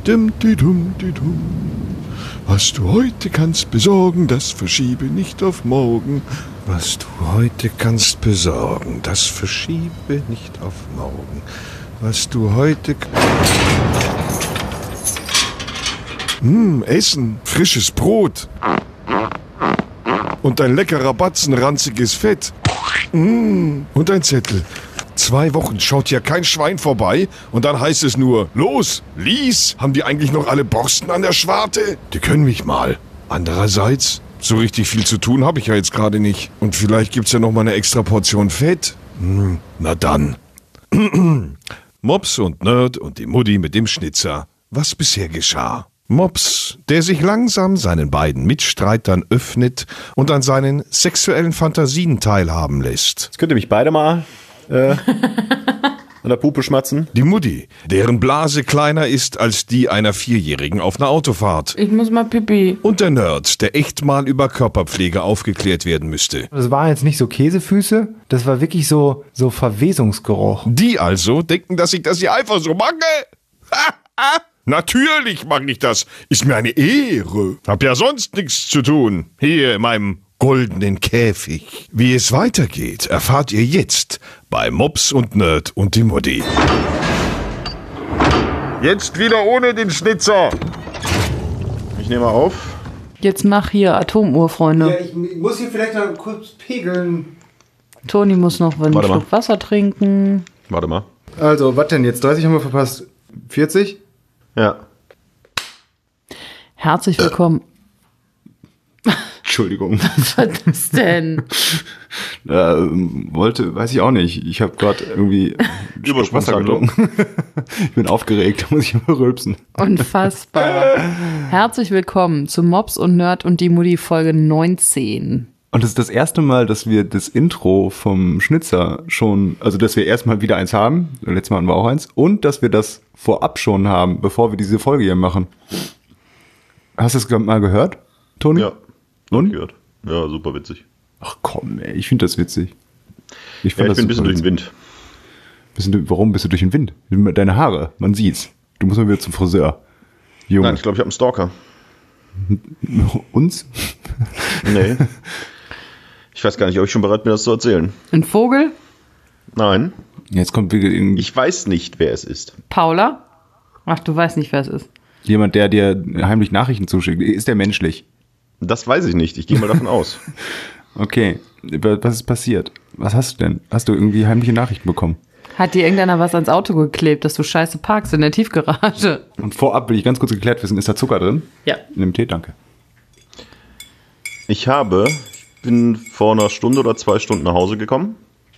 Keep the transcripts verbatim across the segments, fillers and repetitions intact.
Dum, di, dum, di, dum. Was du heute kannst besorgen, das verschiebe nicht auf morgen. Was du heute kannst besorgen, das verschiebe nicht auf morgen. Was du heute... Hm, Essen, frisches Brot. Und ein leckerer Batzen ranziges Fett. Mmh. Und ein Zettel. Zwei Wochen schaut hier kein Schwein vorbei und dann heißt es nur, los, lies, haben die eigentlich noch alle Borsten an der Schwarte? Die können mich mal. Andererseits, so richtig viel zu tun habe ich ja jetzt gerade nicht. Und vielleicht gibt's ja noch mal eine extra Portion Fett. Hm, na dann. Mops und Nerd und die Mutti mit dem Schnitzer. Was bisher geschah? Mops, der sich langsam seinen beiden Mitstreitern öffnet und an seinen sexuellen Fantasien teilhaben lässt. Jetzt könnt ihr mich beide mal äh, an der Pupe schmatzen. Die Mutti, deren Blase kleiner ist als die einer Vierjährigen auf einer Autofahrt. Ich muss mal pipi. Und der Nerd, der echt mal über Körperpflege aufgeklärt werden müsste. Das waren jetzt nicht so Käsefüße, das war wirklich so, so Verwesungsgeruch. Die also denken, dass ich das hier einfach so mache? Ha, ha. Natürlich mache ich das. Ist mir eine Ehre. Hab ja sonst nichts zu tun. Hier in meinem goldenen Käfig. Wie es weitergeht, erfahrt ihr jetzt bei Mops und Nerd und die Mutti. Jetzt wieder ohne den Schnitzer. Ich nehme mal auf. Jetzt mach hier Atomuhr, Freunde. Ja, ich muss hier vielleicht noch kurz pegeln. Toni muss noch einen Warte Schluck mal. Wasser trinken. Warte mal. Also, was denn jetzt? dreißig haben wir verpasst. vierzig? Ja. Herzlich willkommen. Entschuldigung. Was ist denn? Äh, wollte, weiß ich auch nicht. Ich habe gerade irgendwie einen Schluck Wasser getrunken. Ich bin aufgeregt, da muss ich immer rülpsen. Unfassbar. Herzlich willkommen zu Mops und Nerd und die Mutti Folge neunzehn. Und das ist das erste Mal, dass wir das Intro vom Schnitzer schon, also dass wir erstmal wieder eins haben, letztes Mal hatten wir auch eins, und dass wir das vorab schon haben, bevor wir diese Folge hier machen. Hast du es mal gehört, Toni? Ja. Und? Gehört. Ja, super witzig. Ach komm, ey, ich finde das witzig. Ich, Ja, fand ich bin ein bisschen durch den witzig. Wind. Bisschen, du- warum bist du durch den Wind? Deine Haare, man sieht's. Du musst mal wieder zum Friseur. Junge. Nein, ich glaube, ich habe einen Stalker. Uns? Nee. Ich weiß gar nicht, ob ich schon bereit bin, das zu erzählen. Ein Vogel? Nein. Jetzt kommt wieder irgend- Ich weiß nicht, wer es ist. Paula? Ach, du weißt nicht, wer es ist. jemand, der dir heimlich Nachrichten zuschickt. Ist der menschlich? Das weiß ich nicht. Ich gehe mal davon aus. Okay. Was ist passiert? Was hast du denn? Hast du irgendwie heimliche Nachrichten bekommen? Hat dir irgendeiner was ans Auto geklebt, dass du scheiße parkst in der Tiefgarage? Und vorab will ich ganz kurz geklärt wissen, ist da Zucker drin? Ja. In dem Tee, danke. Ich habe, ich bin vor einer Stunde oder zwei Stunden nach Hause gekommen.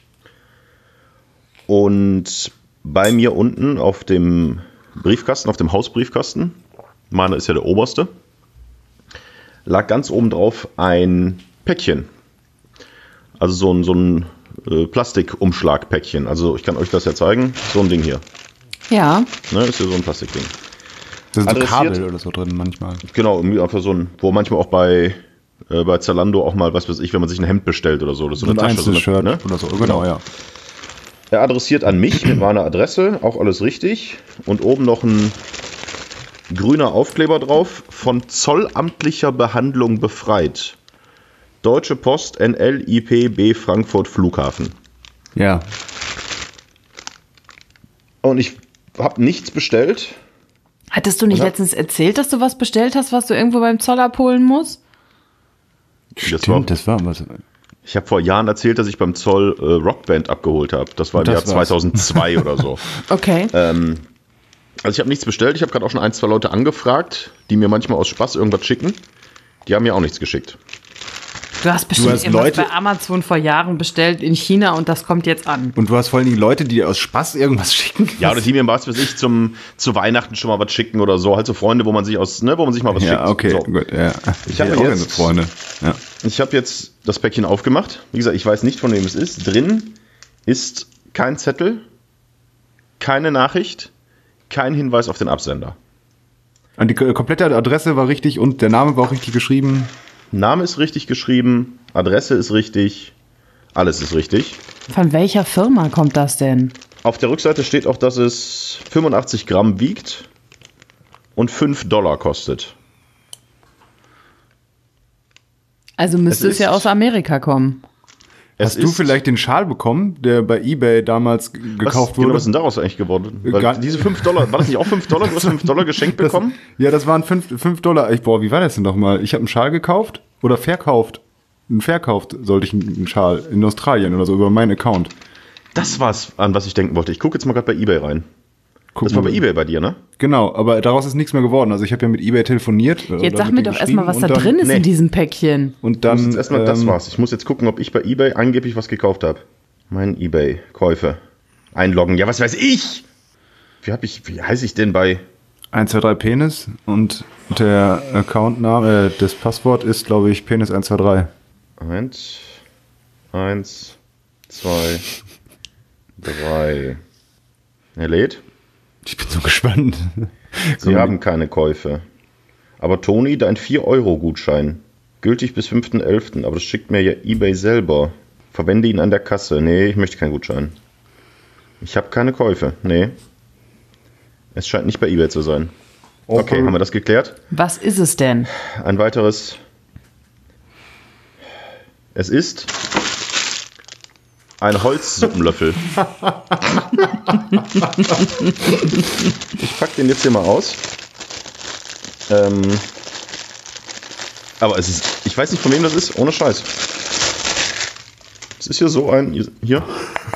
Und bei mir unten auf dem Briefkasten, auf dem Hausbriefkasten, meiner ist ja der oberste, lag ganz oben drauf ein Päckchen. Also so ein, so ein äh, Plastikumschlagpäckchen. Also ich kann euch das ja zeigen. So ein Ding hier. Ja. Ne, ist ja so ein Plastikding. Da sind so Adressiert. Kabel oder so drin manchmal. Genau, irgendwie einfach so ein, wo manchmal auch bei, äh, bei Zalando auch mal, was weiß ich, wenn man sich ein Hemd bestellt oder so. Das ist so eine ein Tasche, so eine, Einzelshirt ne? oder so. Genau, ja. Er adressiert an mich mit meiner Adresse, auch alles richtig. Und oben noch ein grüner Aufkleber drauf, von zollamtlicher Behandlung befreit. Deutsche Post N L I P B Frankfurt Flughafen. Ja. Und ich habe nichts bestellt. Hattest du nicht Ja. letztens erzählt, dass du was bestellt hast, was du irgendwo beim Zoll abholen musst? Das war, das war was. ich habe vor Jahren erzählt, dass ich beim Zoll äh, Rockband abgeholt habe. Das war im Das Jahr war's. zweitausendzwei oder so. Okay. Ähm, also ich habe nichts bestellt. Ich habe gerade auch schon ein, zwei Leute angefragt, die mir manchmal aus Spaß irgendwas schicken. Die haben mir auch nichts geschickt. Du hast bestimmt hast irgendwas Leute- bei Amazon vor Jahren bestellt in China und das kommt jetzt an. Und du hast vor allen Dingen Leute, die dir aus Spaß irgendwas schicken. Ja, oder die mir was weiß ich zum zu Weihnachten schon mal was schicken oder so. Halt so Freunde, wo man sich aus, ne, wo man sich mal was schickt. Ja, okay, So. gut, ja. Ich habe auch jetzt- eine Freunde. Ja. Ich habe jetzt das Päckchen aufgemacht. Wie gesagt, ich weiß nicht, von wem es ist. Drin ist kein Zettel, keine Nachricht, kein Hinweis auf den Absender. Und die k- komplette Adresse war richtig und der Name war auch richtig geschrieben. Name ist richtig geschrieben, Adresse ist richtig, alles ist richtig. Von welcher Firma kommt das denn? Auf der Rückseite steht auch, dass es fünfundachtzig Gramm wiegt und fünf Dollar kostet. Also müsste es, Es ja ist- aus Amerika kommen. Es Hast du ist- vielleicht den Schal bekommen, der bei eBay damals g- gekauft was, wurde? Genau, was ist denn daraus eigentlich geworden? Weil Gar- diese fünf Dollar, war das nicht auch fünf Dollar? Du hast fünf Dollar geschenkt Das- bekommen? Ja, das waren fünf Dollar. Ich, boah, wie war das denn nochmal? Ich habe einen Schal gekauft oder verkauft. Einen verkauft sollte ich einen Schal in Australien oder so über meinen Account. Das war's, an was ich denken wollte. Ich gucke jetzt mal gerade bei eBay rein. Guck Das war mal. bei eBay bei dir, ne? Genau, aber daraus ist nichts mehr geworden. Also ich habe ja mit eBay telefoniert. Jetzt sag mir doch erstmal, was da drin ist Nee. in diesem Päckchen. Und Dann, dann jetzt erstmal, das ähm, war's. Ich muss jetzt gucken, ob ich bei eBay angeblich was gekauft habe. Mein eBay-Käufe. Einloggen. Ja, was weiß ich? Wie hab ich, wie heiße ich denn bei? eins zwei drei Penis und der Accountname, äh, das Passwort ist, glaube ich, Penis eins zwei drei. Eins, eins, zwei, drei. Er lädt. Ich bin so gespannt. Sie haben keine Käufe. Aber Toni, dein vier Euro Gutschein. Gültig bis fünften elften Aber das schickt mir ja eBay selber. Verwende ihn an der Kasse. Nee, ich möchte keinen Gutschein. Ich habe keine Käufe. Nee. Es scheint nicht bei eBay zu sein. Okay, haben wir das geklärt? Was ist es denn? Ein weiteres. Es ist ein Holzsuppenlöffel. Ich pack den jetzt hier mal aus. Ähm, aber es ist, ich weiß nicht, von wem das ist, ohne Scheiß. Es ist hier so ein, hier.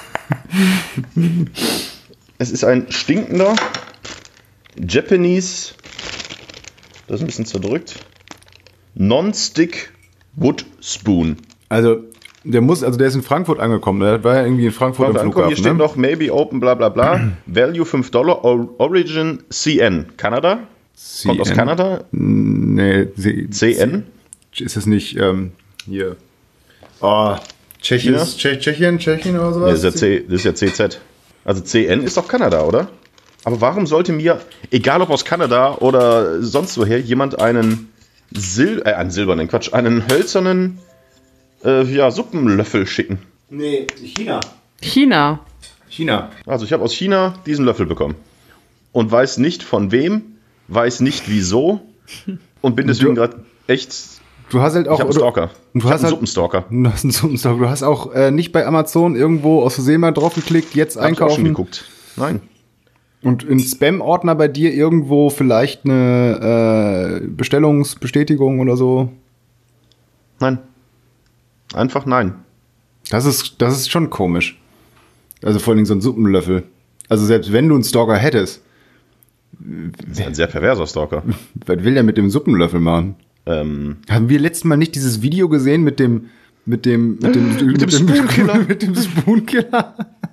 Es ist ein stinkender Japanese, das ist ein bisschen zerdrückt, Non-Stick Wood Spoon. Also, der muss, also der ist in Frankfurt angekommen. Der war ja irgendwie in Frankfurt am Hier Flughafen. steht Ne? noch Maybe Open, bla bla bla. Value fünf Dollar, Or- Origin C N. Kanada? Kommt aus C N? Kanada? Nee, C- C N? Ist es nicht ähm, hier? Oh, Tschechien, Ja. Tsche- Tschechien, Tschechien oder Nee, sowas? das, ist ja C, das ist ja C Z. Also C N ist doch Kanada, oder? Aber warum sollte mir, egal ob aus Kanada oder sonst woher, jemand einen, Sil äh, einen silbernen, Quatsch, einen hölzernen äh, ja, Suppenlöffel schicken? Nee, China. China. China. Also ich habe aus China diesen Löffel bekommen. Und weiß nicht von wem, weiß nicht wieso und bin deswegen Du- gerade echt, Du hast halt auch. ich habe einen Stalker. Du Ich hast habe einen halt- Suppenstalker. Du hast einen Suppenstalker. Du hast auch äh, nicht bei Amazon irgendwo aus Versehen mal drauf geklickt, jetzt Hab ich auch schon einkaufen. geguckt. Nein. Und im Spam-Ordner bei dir irgendwo vielleicht eine äh, Bestellungsbestätigung oder so. Nein. Einfach nein. Das ist, das ist schon komisch. Also vor allem so ein Suppenlöffel. Also selbst wenn du einen Stalker hättest, Das ist ein sehr perverser Stalker. was will der mit dem Suppenlöffel machen? ähm, Haben wir letztes Mal nicht dieses Video gesehen mit dem mit dem mit dem, mit dem Spoonkiller. mit dem Spoonkiller?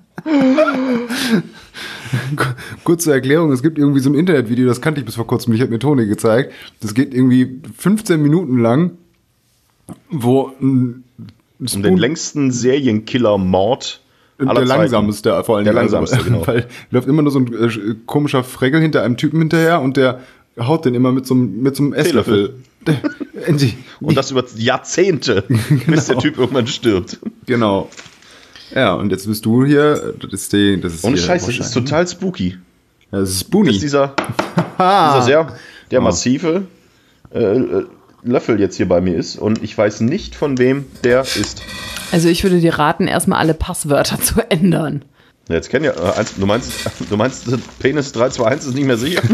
Kurze Erklärung, es gibt irgendwie so ein Internetvideo, das kannte ich bis vor kurzem, ich habe mir Toni gezeigt. Das geht irgendwie fünfzehn Minuten lang, wo ein um Spoon, den längsten Serienkiller-Mord aller der Zeiten. langsamste vor allem. Der langsamste, genau. Weil läuft immer nur so ein äh, komischer Fregel hinter einem Typen hinterher und der haut den immer mit so einem mit so einem Esslöffel. Endlich. Und das über Jahrzehnte, bis der Typ irgendwann stirbt. Genau. Ja, und jetzt bist du hier, das ist die, das ist Ohne hier Scheiß, das ist total spooky. Ja, das ist Spoonie. Das ist dieser, dieser sehr der massive äh, äh, Löffel jetzt hier bei mir ist und ich weiß nicht, von wem der ist. Also ich würde dir raten, erstmal alle Passwörter zu ändern. Jetzt kennen ja, äh, eins, du meinst, du meinst, Penis drei zwei eins ist nicht mehr sicher?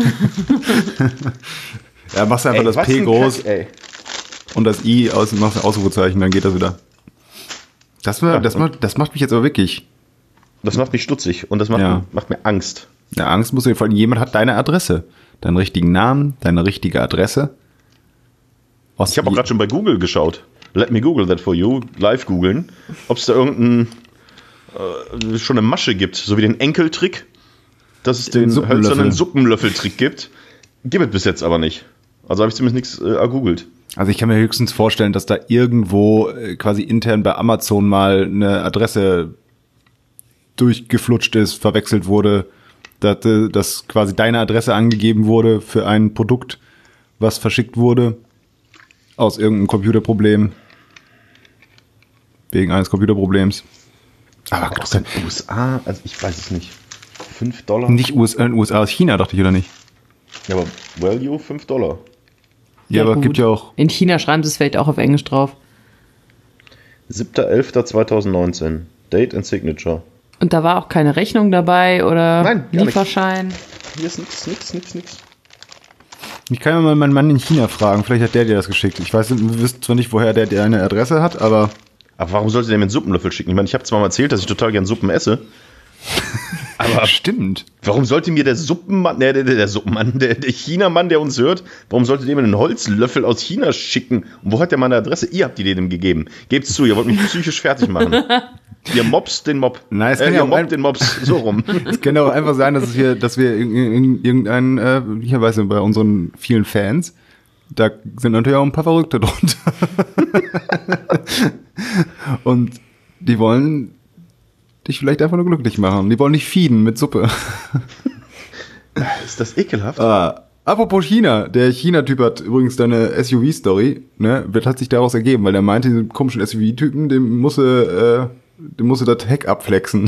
Ja, machst du einfach Ey, das was P ein groß Kack, ey. und das I aus, machst ein Ausrufezeichen, dann geht das wieder. Das, war, Ja, das, und- macht, das macht mich jetzt aber wirklich. Das macht mich stutzig und das macht, Ja. mir, macht mir Angst. Ja, Angst muss dir vor allem, jemand hat deine Adresse. Deinen richtigen Namen, deine richtige Adresse. Aus Ich habe auch je- gerade schon bei Google geschaut. Let me Google that for you. Live googeln. Ob es da irgendeinen äh, schon eine Masche gibt, so wie den Enkeltrick, dass es den Suppenlöffel. hölzernen Suppenlöffeltrick gibt. Gibt es bis jetzt aber nicht. Also habe ich zumindest nichts äh, ergoogelt. Also ich kann mir höchstens vorstellen, dass da irgendwo äh, quasi intern bei Amazon mal eine Adresse durchgeflutscht ist, verwechselt wurde, dass, äh, dass quasi deine Adresse angegeben wurde für ein Produkt, was verschickt wurde aus irgendeinem Computerproblem. Wegen eines Computerproblems. Aber Aus den U S A, also ich weiß es nicht. fünf Dollar? nicht U S A, U S A aus China, dachte ich, oder nicht? Ja, aber Value fünf Dollar. Ja, aber gut. gibt ja auch. In China schreiben sie es vielleicht auch auf Englisch drauf. siebter elfter zweitausendneunzehn. Date and Signature. Und da war auch keine Rechnung dabei oder Nein, gar nicht. Lieferschein. Hier ist nix, nix, nix, nix. Ich kann ja mal meinen Mann in China fragen, vielleicht hat der dir das geschickt. Ich weiß, wir wissen zwar nicht, woher der deine Adresse hat, aber. Aber warum sollte der mir einen Suppenlöffel schicken? Ich meine, ich habe zwar mal erzählt, dass ich total gern Suppen esse. Aber stimmt. warum sollte mir der Suppenmann, der, der, der Suppenmann, der, der Chinamann, der uns hört, warum sollte der mir einen Holzlöffel aus China schicken? Und wo hat der meine Adresse? Ihr habt die dem gegeben. Gebt's zu, ihr wollt mich psychisch fertig machen. Ihr Mobs den Mob. Nein, es äh, kann ihr ja auch Mob ein- den Mobs. So rum. Es kann auch einfach sein, dass es hier, dass wir in, in, irgendein, äh, ich weiß nicht, bei unseren vielen Fans, da sind natürlich auch ein paar Verrückte drunter. Und die wollen dich vielleicht einfach nur glücklich machen. Die wollen dich feeden mit Suppe. Ist das ekelhaft? Ah, apropos China, der China-Typ hat übrigens deine S U V-Story, ne, wird hat sich daraus ergeben, weil der meinte, diesen komischen S U V-Typen, dem musste, äh, dem musste das Heck abflexen.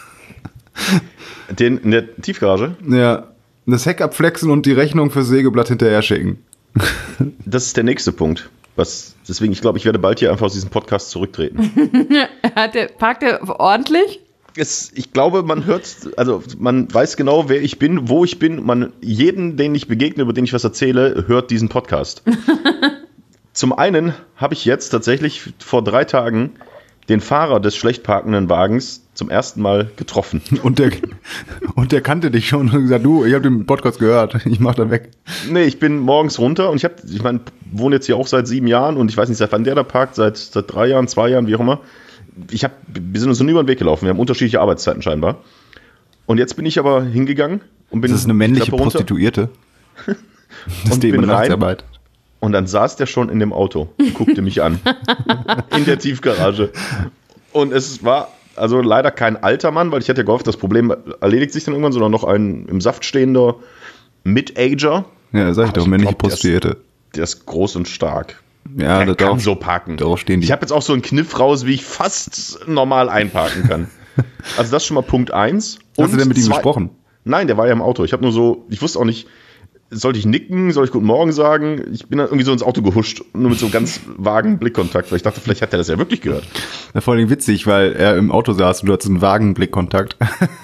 Den in der Tiefgarage? Ja, das Heck abflexen und die Rechnung fürs Sägeblatt hinterher schicken. Das ist der nächste Punkt. Was, deswegen, ich glaube, ich werde bald hier einfach aus diesem Podcast zurücktreten. Hat der, parkt der ordentlich? Es, ich glaube, man hört, also man weiß genau, wer ich bin, wo ich bin. Man, jeden, den ich begegne, über den ich was erzähle, hört diesen Podcast. Zum einen habe ich jetzt tatsächlich vor drei Tagen den Fahrer des schlecht parkenden Wagens zum ersten Mal getroffen. Und der, und der kannte dich schon und gesagt, du, ich habe den Podcast gehört, ich mach da weg. Nee, ich bin morgens runter und ich habe, ich meine, wohne jetzt hier auch seit sieben Jahren und ich weiß nicht, seit wann der da parkt, seit, seit drei Jahren, zwei Jahren, wie auch immer. Ich hab, wir sind uns noch nie über den Weg gelaufen, wir haben unterschiedliche Arbeitszeiten scheinbar. Und jetzt bin ich aber hingegangen und bin Das ist eine männliche die Treppe runter Prostituierte. Das und ist bin eben rein. Nachtarbeit. Und dann saß der schon in dem Auto, guckte mich an. In der Tiefgarage. Und es war also leider kein alter Mann, weil ich hätte ja gehofft, das Problem erledigt sich dann irgendwann, sondern noch ein im Saft stehender Mid-Ager. Ja, sag ich doch, Ich männliche glaub, der ist- Prostituierte. Der ist groß und stark. Ja, Der da kann darauf, so parken. darauf stehen die. Ich habe jetzt auch so einen Kniff raus, wie ich fast normal einparken kann. Also das ist schon mal Punkt eins. Hast du denn mit ihm zwei- gesprochen? Nein, der war ja im Auto. Ich habe nur so, ich wusste auch nicht, sollte ich nicken, soll ich Guten Morgen sagen? Ich bin dann irgendwie so ins Auto gehuscht, nur mit so ganz vagen Blickkontakt, weil ich dachte, vielleicht hat er das ja wirklich gehört. Ja, vor allem witzig, weil er im Auto saß und du hattest einen vagen Blickkontakt.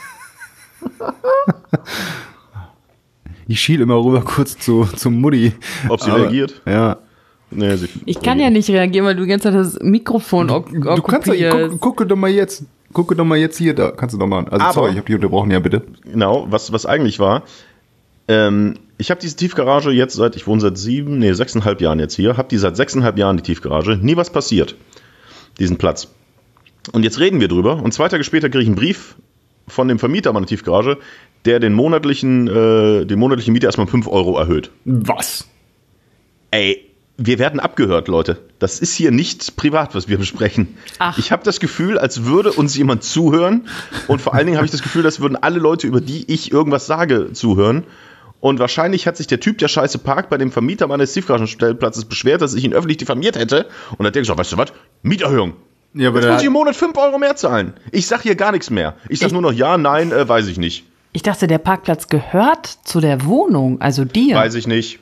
Ich schiel immer rüber kurz zu, zu Mutti. Ob sie Aber- reagiert? Ja. Nee, sie Ich kann ja nicht reagieren, weil du die ganze Zeit das Mikrofon ok Du kannst ja, guck, gucke doch mal jetzt. Gucke doch mal jetzt hier, da kannst du doch mal. Also Aber- sorry, ich habe dich unterbrochen, ja bitte. Genau, was, was eigentlich war, ähm, ich habe diese Tiefgarage jetzt seit, ich wohne seit sieben, nee, sechseinhalb Jahren jetzt hier, habe die seit sechseinhalb Jahren, die Tiefgarage, nie was passiert, diesen Platz. Und jetzt reden wir drüber und zwei Tage später kriege ich einen Brief von dem Vermieter meiner Tiefgarage, der den monatlichen, äh, den monatlichen Miete erstmal um fünf Euro erhöht. Was? Ey, wir werden abgehört, Leute. Das ist hier nicht privat, was wir besprechen. Ach. Ich habe das Gefühl, als würde uns jemand zuhören. Und vor allen Dingen habe ich das Gefühl, als würden alle Leute, über die ich irgendwas sage, zuhören. Und wahrscheinlich hat sich der Typ, der scheiße parkt, bei dem Vermieter meines Tiefgaragenstellplatzes beschwert, dass ich ihn öffentlich diffamiert hätte. Und dann hat der gesagt, weißt du was? Mieterhöhung. Ja, aber Jetzt der muss ich im hat, Monat fünf Euro mehr zahlen. Ich sag hier gar nichts mehr. Ich sag Ich- nur noch ja, nein, äh, weiß ich nicht. Ich dachte, der Parkplatz gehört zu der Wohnung, also dir. Weiß ich nicht.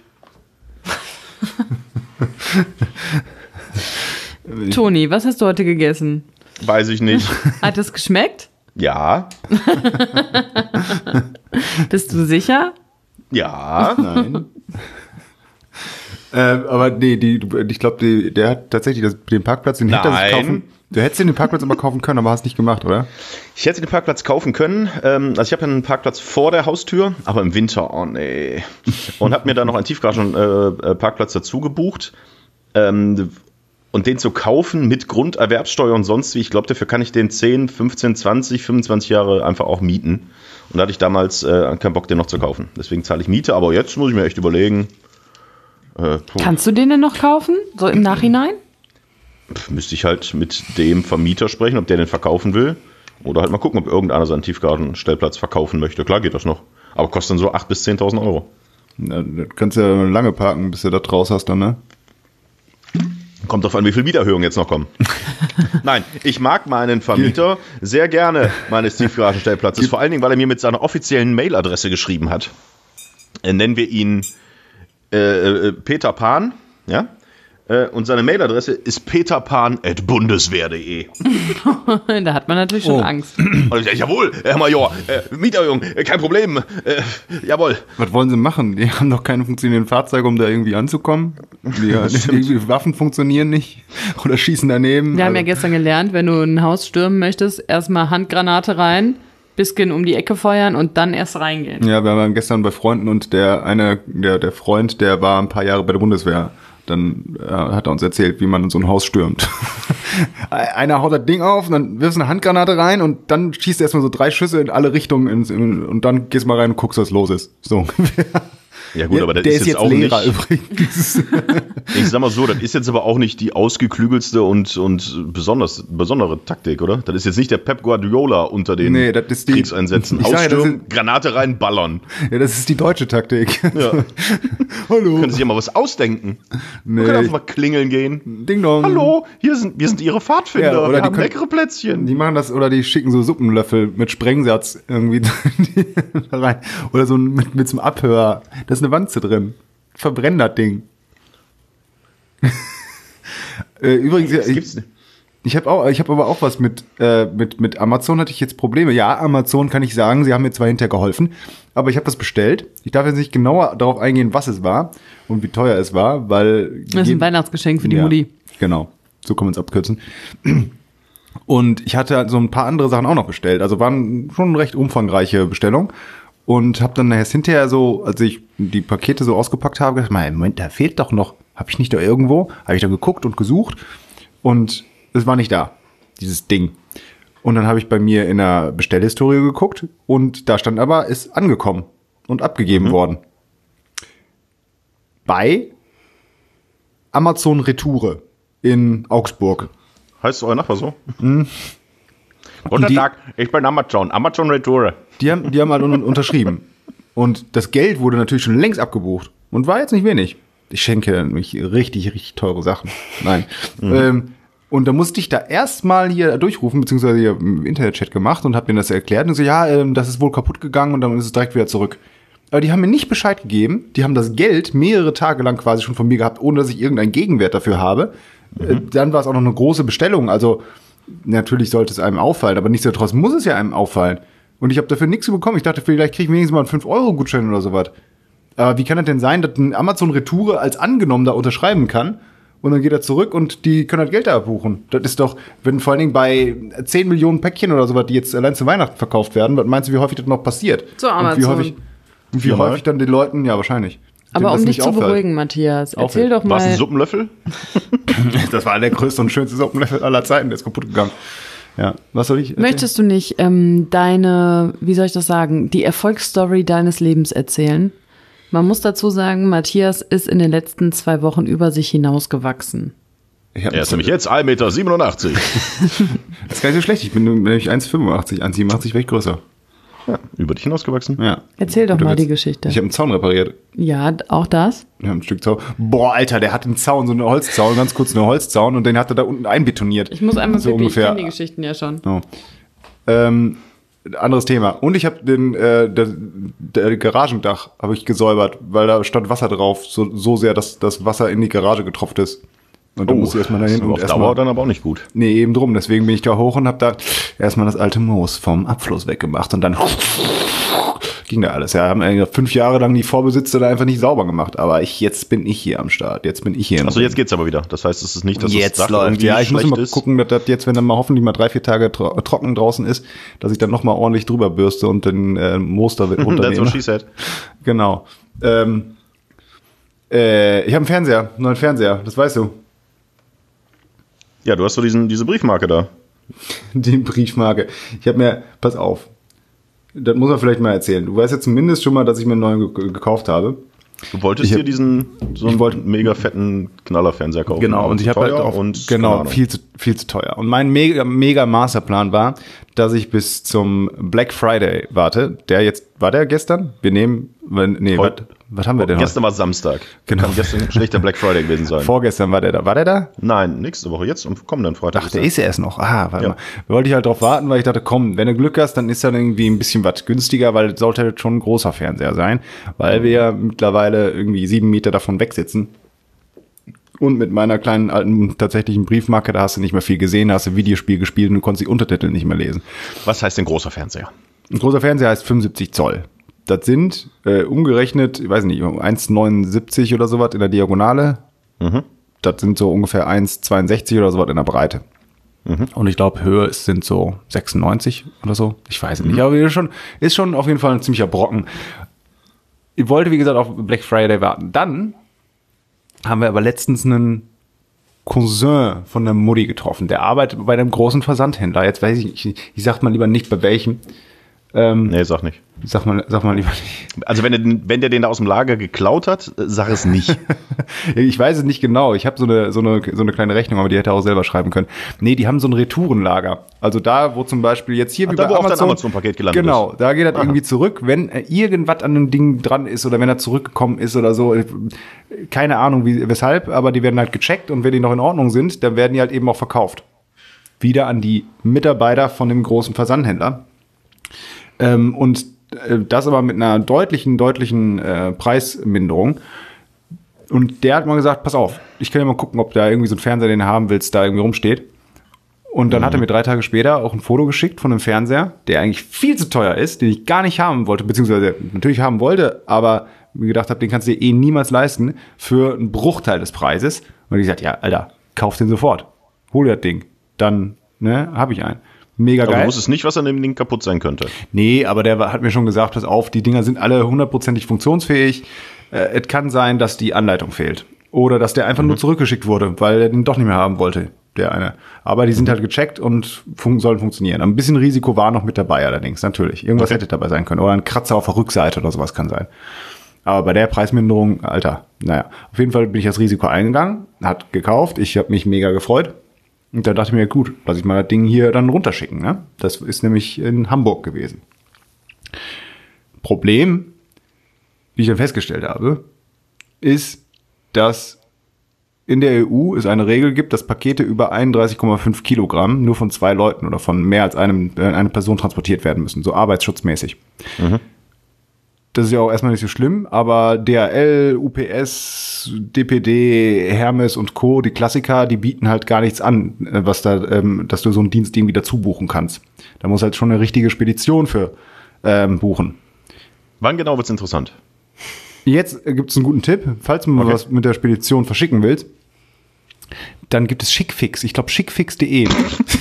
Toni, was hast du heute gegessen? Weiß ich nicht. Hat es geschmeckt? Ja. Bist du sicher? Ja. nein. äh, aber nee, die, ich glaube, der hat tatsächlich das, den Parkplatz, den hätte er sich Nein. kaufen. Du hättest den Parkplatz aber kaufen können, aber hast nicht gemacht, oder? Ich hätte den Parkplatz kaufen können. Ähm, also ich habe einen Parkplatz vor der Haustür, aber im Winter, oh nee. Und habe mir dann noch einen Tiefgaragen-Parkplatz dazu gebucht. Ähm, und den zu kaufen mit Grunderwerbssteuer und sonst wie, ich glaube, dafür kann ich den zehn, fünfzehn, zwanzig, fünfundzwanzig Jahre einfach auch mieten. Und da hatte ich damals äh, keinen Bock, den noch zu kaufen. Deswegen zahle ich Miete, aber jetzt muss ich mir echt überlegen. Äh, puh, Kannst du den denn noch kaufen? So im Nachhinein? müsste ich halt mit dem Vermieter sprechen, ob der den verkaufen will. Oder halt mal gucken, ob irgendeiner seinen Tiefgaragenstellplatz verkaufen möchte. Klar geht das noch. Aber kostet dann so achttausend bis zehntausend Euro. Na, du kannst ja lange parken, bis du da draus hast dann, ne? Kommt drauf an, wie viel Mieterhöhungen jetzt noch kommen. Nein, ich mag meinen Vermieter sehr gerne meines Tiefgaragenstellplatzes. Vor allen Dingen, weil er mir mit seiner offiziellen Mailadresse geschrieben hat. äh, nennen wir ihn äh, äh, Peter Pan, ja? Äh, und seine Mailadresse ist peterpan at bundeswehr punkt de. Da hat man natürlich schon Oh. Angst. Und ich sag, jawohl, Herr Major, äh, Mieterjung, äh, kein Problem, äh, jawohl. Was wollen sie machen? Die haben doch keine funktionierenden Fahrzeuge, um da irgendwie anzukommen. Die, die Waffen funktionieren nicht oder schießen daneben. Wir haben ja Also, gestern gelernt, wenn du ein Haus stürmen möchtest, erstmal Handgranate rein, bisschen um die Ecke feuern und dann erst reingehen. ja, wir waren gestern bei Freunden und der eine, der, der Freund, der war ein paar Jahre bei der Bundeswehr. Dann äh, hat er uns erzählt, wie man in so ein Haus stürmt. Einer haut das Ding auf, und dann wirfst du eine Handgranate rein und dann schießt er erstmal so drei Schüsse in alle Richtungen ins, in, und dann gehst mal rein und guckst, was los ist. So ungefähr. Ja gut, aber das der ist jetzt auch Lehrer nicht, übrigens. ich sag mal so, das ist jetzt aber auch nicht die ausgeklügelste und, und besonders, besondere Taktik, oder? Das ist jetzt nicht der Pep Guardiola unter den Nee, das ist die- Kriegseinsätzen. Ich sage, das Ausstürmen, ist- Granate rein, ballern. Ja, das ist die deutsche Taktik. Ja. Hallo. Können Sie sich ja mal was ausdenken? Nee. Wir können einfach mal klingeln gehen. Ding dong. Hallo, hier sind, wir sind Ihre Pfadfinder, Ja, oder wir die haben können- leckere Plätzchen. Die machen das, oder die schicken so Suppenlöffel mit Sprengsatz irgendwie da rein. Oder so mit, mit so einem Abhörer. Da ist eine Wanze drin. Verbrenn das Ding. äh, übrigens, Das ich, gibt's nicht. ich habe auch, ich habe aber auch was mit, äh, mit, mit Amazon hatte ich jetzt Probleme. Ja, Amazon kann ich sagen, sie haben mir zwar hinterher geholfen, aber ich habe das bestellt. Ich darf jetzt nicht genauer darauf eingehen, was es war und wie teuer es war, weil Das ist ein Weihnachtsgeschenk für die ja, Mutti. Genau, so kann man es abkürzen. Und ich hatte so ein paar andere Sachen auch noch bestellt. Also waren schon eine recht umfangreiche Bestellung. Und habe dann erst hinterher so, als ich die Pakete so ausgepackt habe, gedacht, mein Moment, da fehlt doch noch. Habe ich nicht da irgendwo? Habe ich da geguckt und gesucht. Und es war nicht da, dieses Ding. Und dann habe ich bei mir in der Bestellhistorie geguckt. Und da stand aber, ist angekommen und abgegeben worden. Bei Amazon Retoure in Augsburg. Heißt euer Nachbar so? Mhm. Guten die- Tag, ich bin Amazon, Amazon Retour. Die haben, die haben halt un unterschrieben. Und das Geld wurde natürlich schon längst abgebucht. Und war jetzt nicht wenig. Ich schenke mich richtig, richtig teure Sachen. Nein. Ähm, und da musste ich da erstmal hier durchrufen, beziehungsweise hier im Internetchat gemacht und habe denen das erklärt. Und so, ja, ähm, das ist wohl kaputt gegangen und dann ist es direkt wieder zurück. Aber die haben mir nicht Bescheid gegeben. Die haben das Geld mehrere Tage lang quasi schon von mir gehabt, ohne dass ich irgendeinen Gegenwert dafür habe. Äh, dann war es auch noch eine große Bestellung. Also natürlich sollte es einem auffallen, aber nichtsdestotrotz muss es ja einem auffallen. Und ich habe dafür nichts bekommen. Ich dachte, vielleicht kriege ich wenigstens mal einen fünf Euro Gutschein oder sowas. Aber wie kann das denn sein, dass ein Amazon Retoure als angenommen da unterschreiben kann und dann geht er zurück und die können halt Geld da abbuchen? Das ist doch, wenn vor allen Dingen bei zehn Millionen Päckchen oder sowas, die jetzt allein zu Weihnachten verkauft werden, was meinst du, wie häufig das noch passiert? Zu Und wie Amazon. häufig, und wie Viermal. häufig dann den Leuten, ja wahrscheinlich. Aber denen das um dich nicht zu auffällt. beruhigen, Matthias, erzähl Auffällt. doch War es ein mal. Suppenlöffel? Das war der größte und schönste Suppenlöffel aller Zeiten, der ist kaputt gegangen. Ja, was soll ich erzählen? Möchtest du nicht ähm, deine, wie soll ich das sagen, die Erfolgsstory deines Lebens erzählen? Man muss dazu sagen, Matthias ist in den letzten zwei Wochen über sich hinausgewachsen. Ich hab Er ist nämlich jetzt ein Meter siebenundachtzig. Das ist gar nicht so schlecht, ich bin nämlich eins Komma fünfundachtzig, eins Komma siebenundachtzig wäre ich größer. Über dich hinausgewachsen? Ja. Erzähl doch Guter mal Witz. die Geschichte. Ich habe einen Zaun repariert. Ja, auch das? Wir haben ein Stück Zaun. Boah, Alter, der hat einen Zaun, so einen Holzzaun, ganz kurz einen Holzzaun und den hat er da unten einbetoniert. Ich muss einmal so pipi, ich ungefähr. kenne die Geschichten ja schon. Oh. Ähm, anderes Thema. Und ich habe den äh, der, der Garagendach habe ich gesäubert, weil da stand Wasser drauf, so, so sehr, dass das Wasser in die Garage getropft ist. Und dann musste ich erstmal das dahin ist und auf erstmal. Dauer dann aber auch nicht gut. Nee, eben drum. Deswegen bin ich da hoch und habe da erstmal das alte Moos vom Abfluss weggemacht und dann ging da alles. Ja, haben eigentlich fünf Jahre lang die Vorbesitzer da einfach nicht sauber gemacht. Aber ich, jetzt bin ich hier am Start. Jetzt bin ich hier. im Achso, Ring. jetzt geht's aber wieder. Das heißt, es ist nicht, dass Jetzt das Dach läuft. irgendwie Ja, ich muss schlecht mal ist. gucken, dass das jetzt, wenn dann mal hoffentlich mal drei, vier Tage tro trocken draußen ist, dass ich dann nochmal ordentlich drüber bürste und den äh, Moos da That's runternehme. what she said. Genau. Ähm, äh, ich habe einen Fernseher, einen neuen Fernseher, das weißt du. Ja, du hast so diesen, diese Briefmarke da. Die Briefmarke. Ich habe mir, pass auf, das muss man vielleicht mal erzählen. Du weißt ja zumindest schon mal, dass ich mir einen neuen ge gekauft habe. Du wolltest Ich hab- dir diesen so ich einen wollte- mega fetten Knallerfernseher kaufen. Genau, aber und zu ich habe halt teuer auch, und genau, keine Ahnung. viel zu, viel zu teuer. Und mein mega, mega Masterplan war, dass ich bis zum Black Friday warte. Der jetzt, war der gestern? Wir nehmen, wenn, nee, Heut- wat, Was haben wir denn Gestern war Samstag. Genau. Kann gestern ein schlechter Black Friday gewesen sein. Vorgestern war der da. War der da? Nein, nächste Woche. Jetzt am kommenden Freitag. Ach, der ist ja erst noch. Ah, warte Ja. mal. Da wollte ich halt drauf warten, weil ich dachte, komm, wenn du Glück hast, dann ist dann irgendwie ein bisschen was günstiger, weil es sollte halt schon ein großer Fernseher sein, weil wir ja mittlerweile irgendwie sieben Meter davon weg sitzen. Und mit meiner kleinen alten tatsächlichen Briefmarke, da hast du nicht mehr viel gesehen, da hast du ein Videospiel gespielt und du konntest die Untertitel nicht mehr lesen. Was heißt denn großer Fernseher? Ein großer Fernseher heißt fünfundsiebzig Zoll. Das sind äh, umgerechnet, ich weiß nicht, eins Komma neunundsiebzig oder sowas in der Diagonale. Mhm. Das sind so ungefähr eins Komma zweiundsechzig oder sowas in der Breite. Mhm. Und ich glaube, Höhe ist- sind so sechsundneunzig oder so. Ich weiß es nicht, aber ist schon, ist schon auf jeden Fall ein ziemlicher Brocken. Ich wollte, wie gesagt, auf Black Friday warten. Dann haben wir aber letztens einen Cousin von der Mutti getroffen. Der arbeitet bei einem großen Versandhändler. Jetzt weiß ich nicht, ich, ich sag mal lieber nicht bei welchem. Ähm, Nee, sag nicht. Sag mal, sag mal lieber nicht. Also wenn, der, den- wenn der den da aus dem Lager geklaut hat, äh, sag es nicht. Ich weiß es nicht genau. Ich habe so eine, so, eine, so eine kleine Rechnung, aber die hätte er auch selber schreiben können. Nee, die haben so ein Retourenlager. Also da, wo zum Beispiel jetzt hier Ach, wie da, bei wo auch dein Amazon, Amazon-Paket gelandet genau, ist. da geht das irgendwie zurück, wenn äh, irgendwas an dem Ding dran ist oder wenn er zurückgekommen ist oder so. Keine Ahnung, wie, weshalb, aber die werden halt gecheckt und wenn die noch in Ordnung sind, dann werden die halt eben auch verkauft. Wieder an die Mitarbeiter von dem großen Versandhändler. Ähm, und äh, das aber mit einer deutlichen, deutlichen äh, Preisminderung. Und der hat mal gesagt, pass auf, ich kann ja mal gucken, ob da irgendwie so ein Fernseher, den du haben willst, da irgendwie rumsteht. Und dann mhm. hat er mir drei Tage später auch ein Foto geschickt von einem Fernseher, der eigentlich viel zu teuer ist, den ich gar nicht haben wollte, beziehungsweise natürlich haben wollte, aber mir gedacht habe, den kannst du dir eh niemals leisten, für einen Bruchteil des Preises. Und ich gesagt, ja, Alter, kauf den sofort. Hol dir das Ding. Dann, ne, habe ich einen. Mega Aber geil. du wusstest nicht, was an dem Ding kaputt sein könnte. Nee, aber der hat mir schon gesagt, pass auf, die Dinger sind alle hundertprozentig funktionsfähig. Äh, es kann sein, dass die Anleitung fehlt. Oder dass der einfach mhm. nur zurückgeschickt wurde, weil er den doch nicht mehr haben wollte, der eine. Aber die sind halt gecheckt und fun- sollen funktionieren. Ein bisschen Risiko war noch mit dabei allerdings, natürlich. Irgendwas Okay. hätte dabei sein können. Oder ein Kratzer auf der Rückseite oder sowas kann sein. Aber bei der Preisminderung, Alter, naja. Auf jeden Fall bin ich das Risiko eingegangen, hat gekauft. Ich habe mich mega gefreut. Und dann dachte ich mir, gut, lass ich mal das Ding hier dann runterschicken. Ne? Das ist nämlich in Hamburg gewesen. Problem, wie ich dann festgestellt habe, ist, dass in der E U es eine Regel gibt, dass Pakete über einunddreißig Komma fünf Kilogramm nur von zwei Leuten oder von mehr als einem, äh, eine Person transportiert werden müssen, so arbeitsschutzmäßig. Mhm. Das ist ja auch erstmal nicht so schlimm, aber D H L, U P S, D P D, Hermes und Co., die Klassiker, die bieten halt gar nichts an, was da, ähm, dass du so einen Dienst irgendwie dazu buchen kannst. Da muss halt schon eine richtige Spedition für ähm, buchen. Wann genau wird's interessant? Jetzt gibt es einen guten Tipp, falls du mal Okay. was mit der Spedition verschicken willst, dann gibt es Schickfix. Ich glaube schickfix punkt de.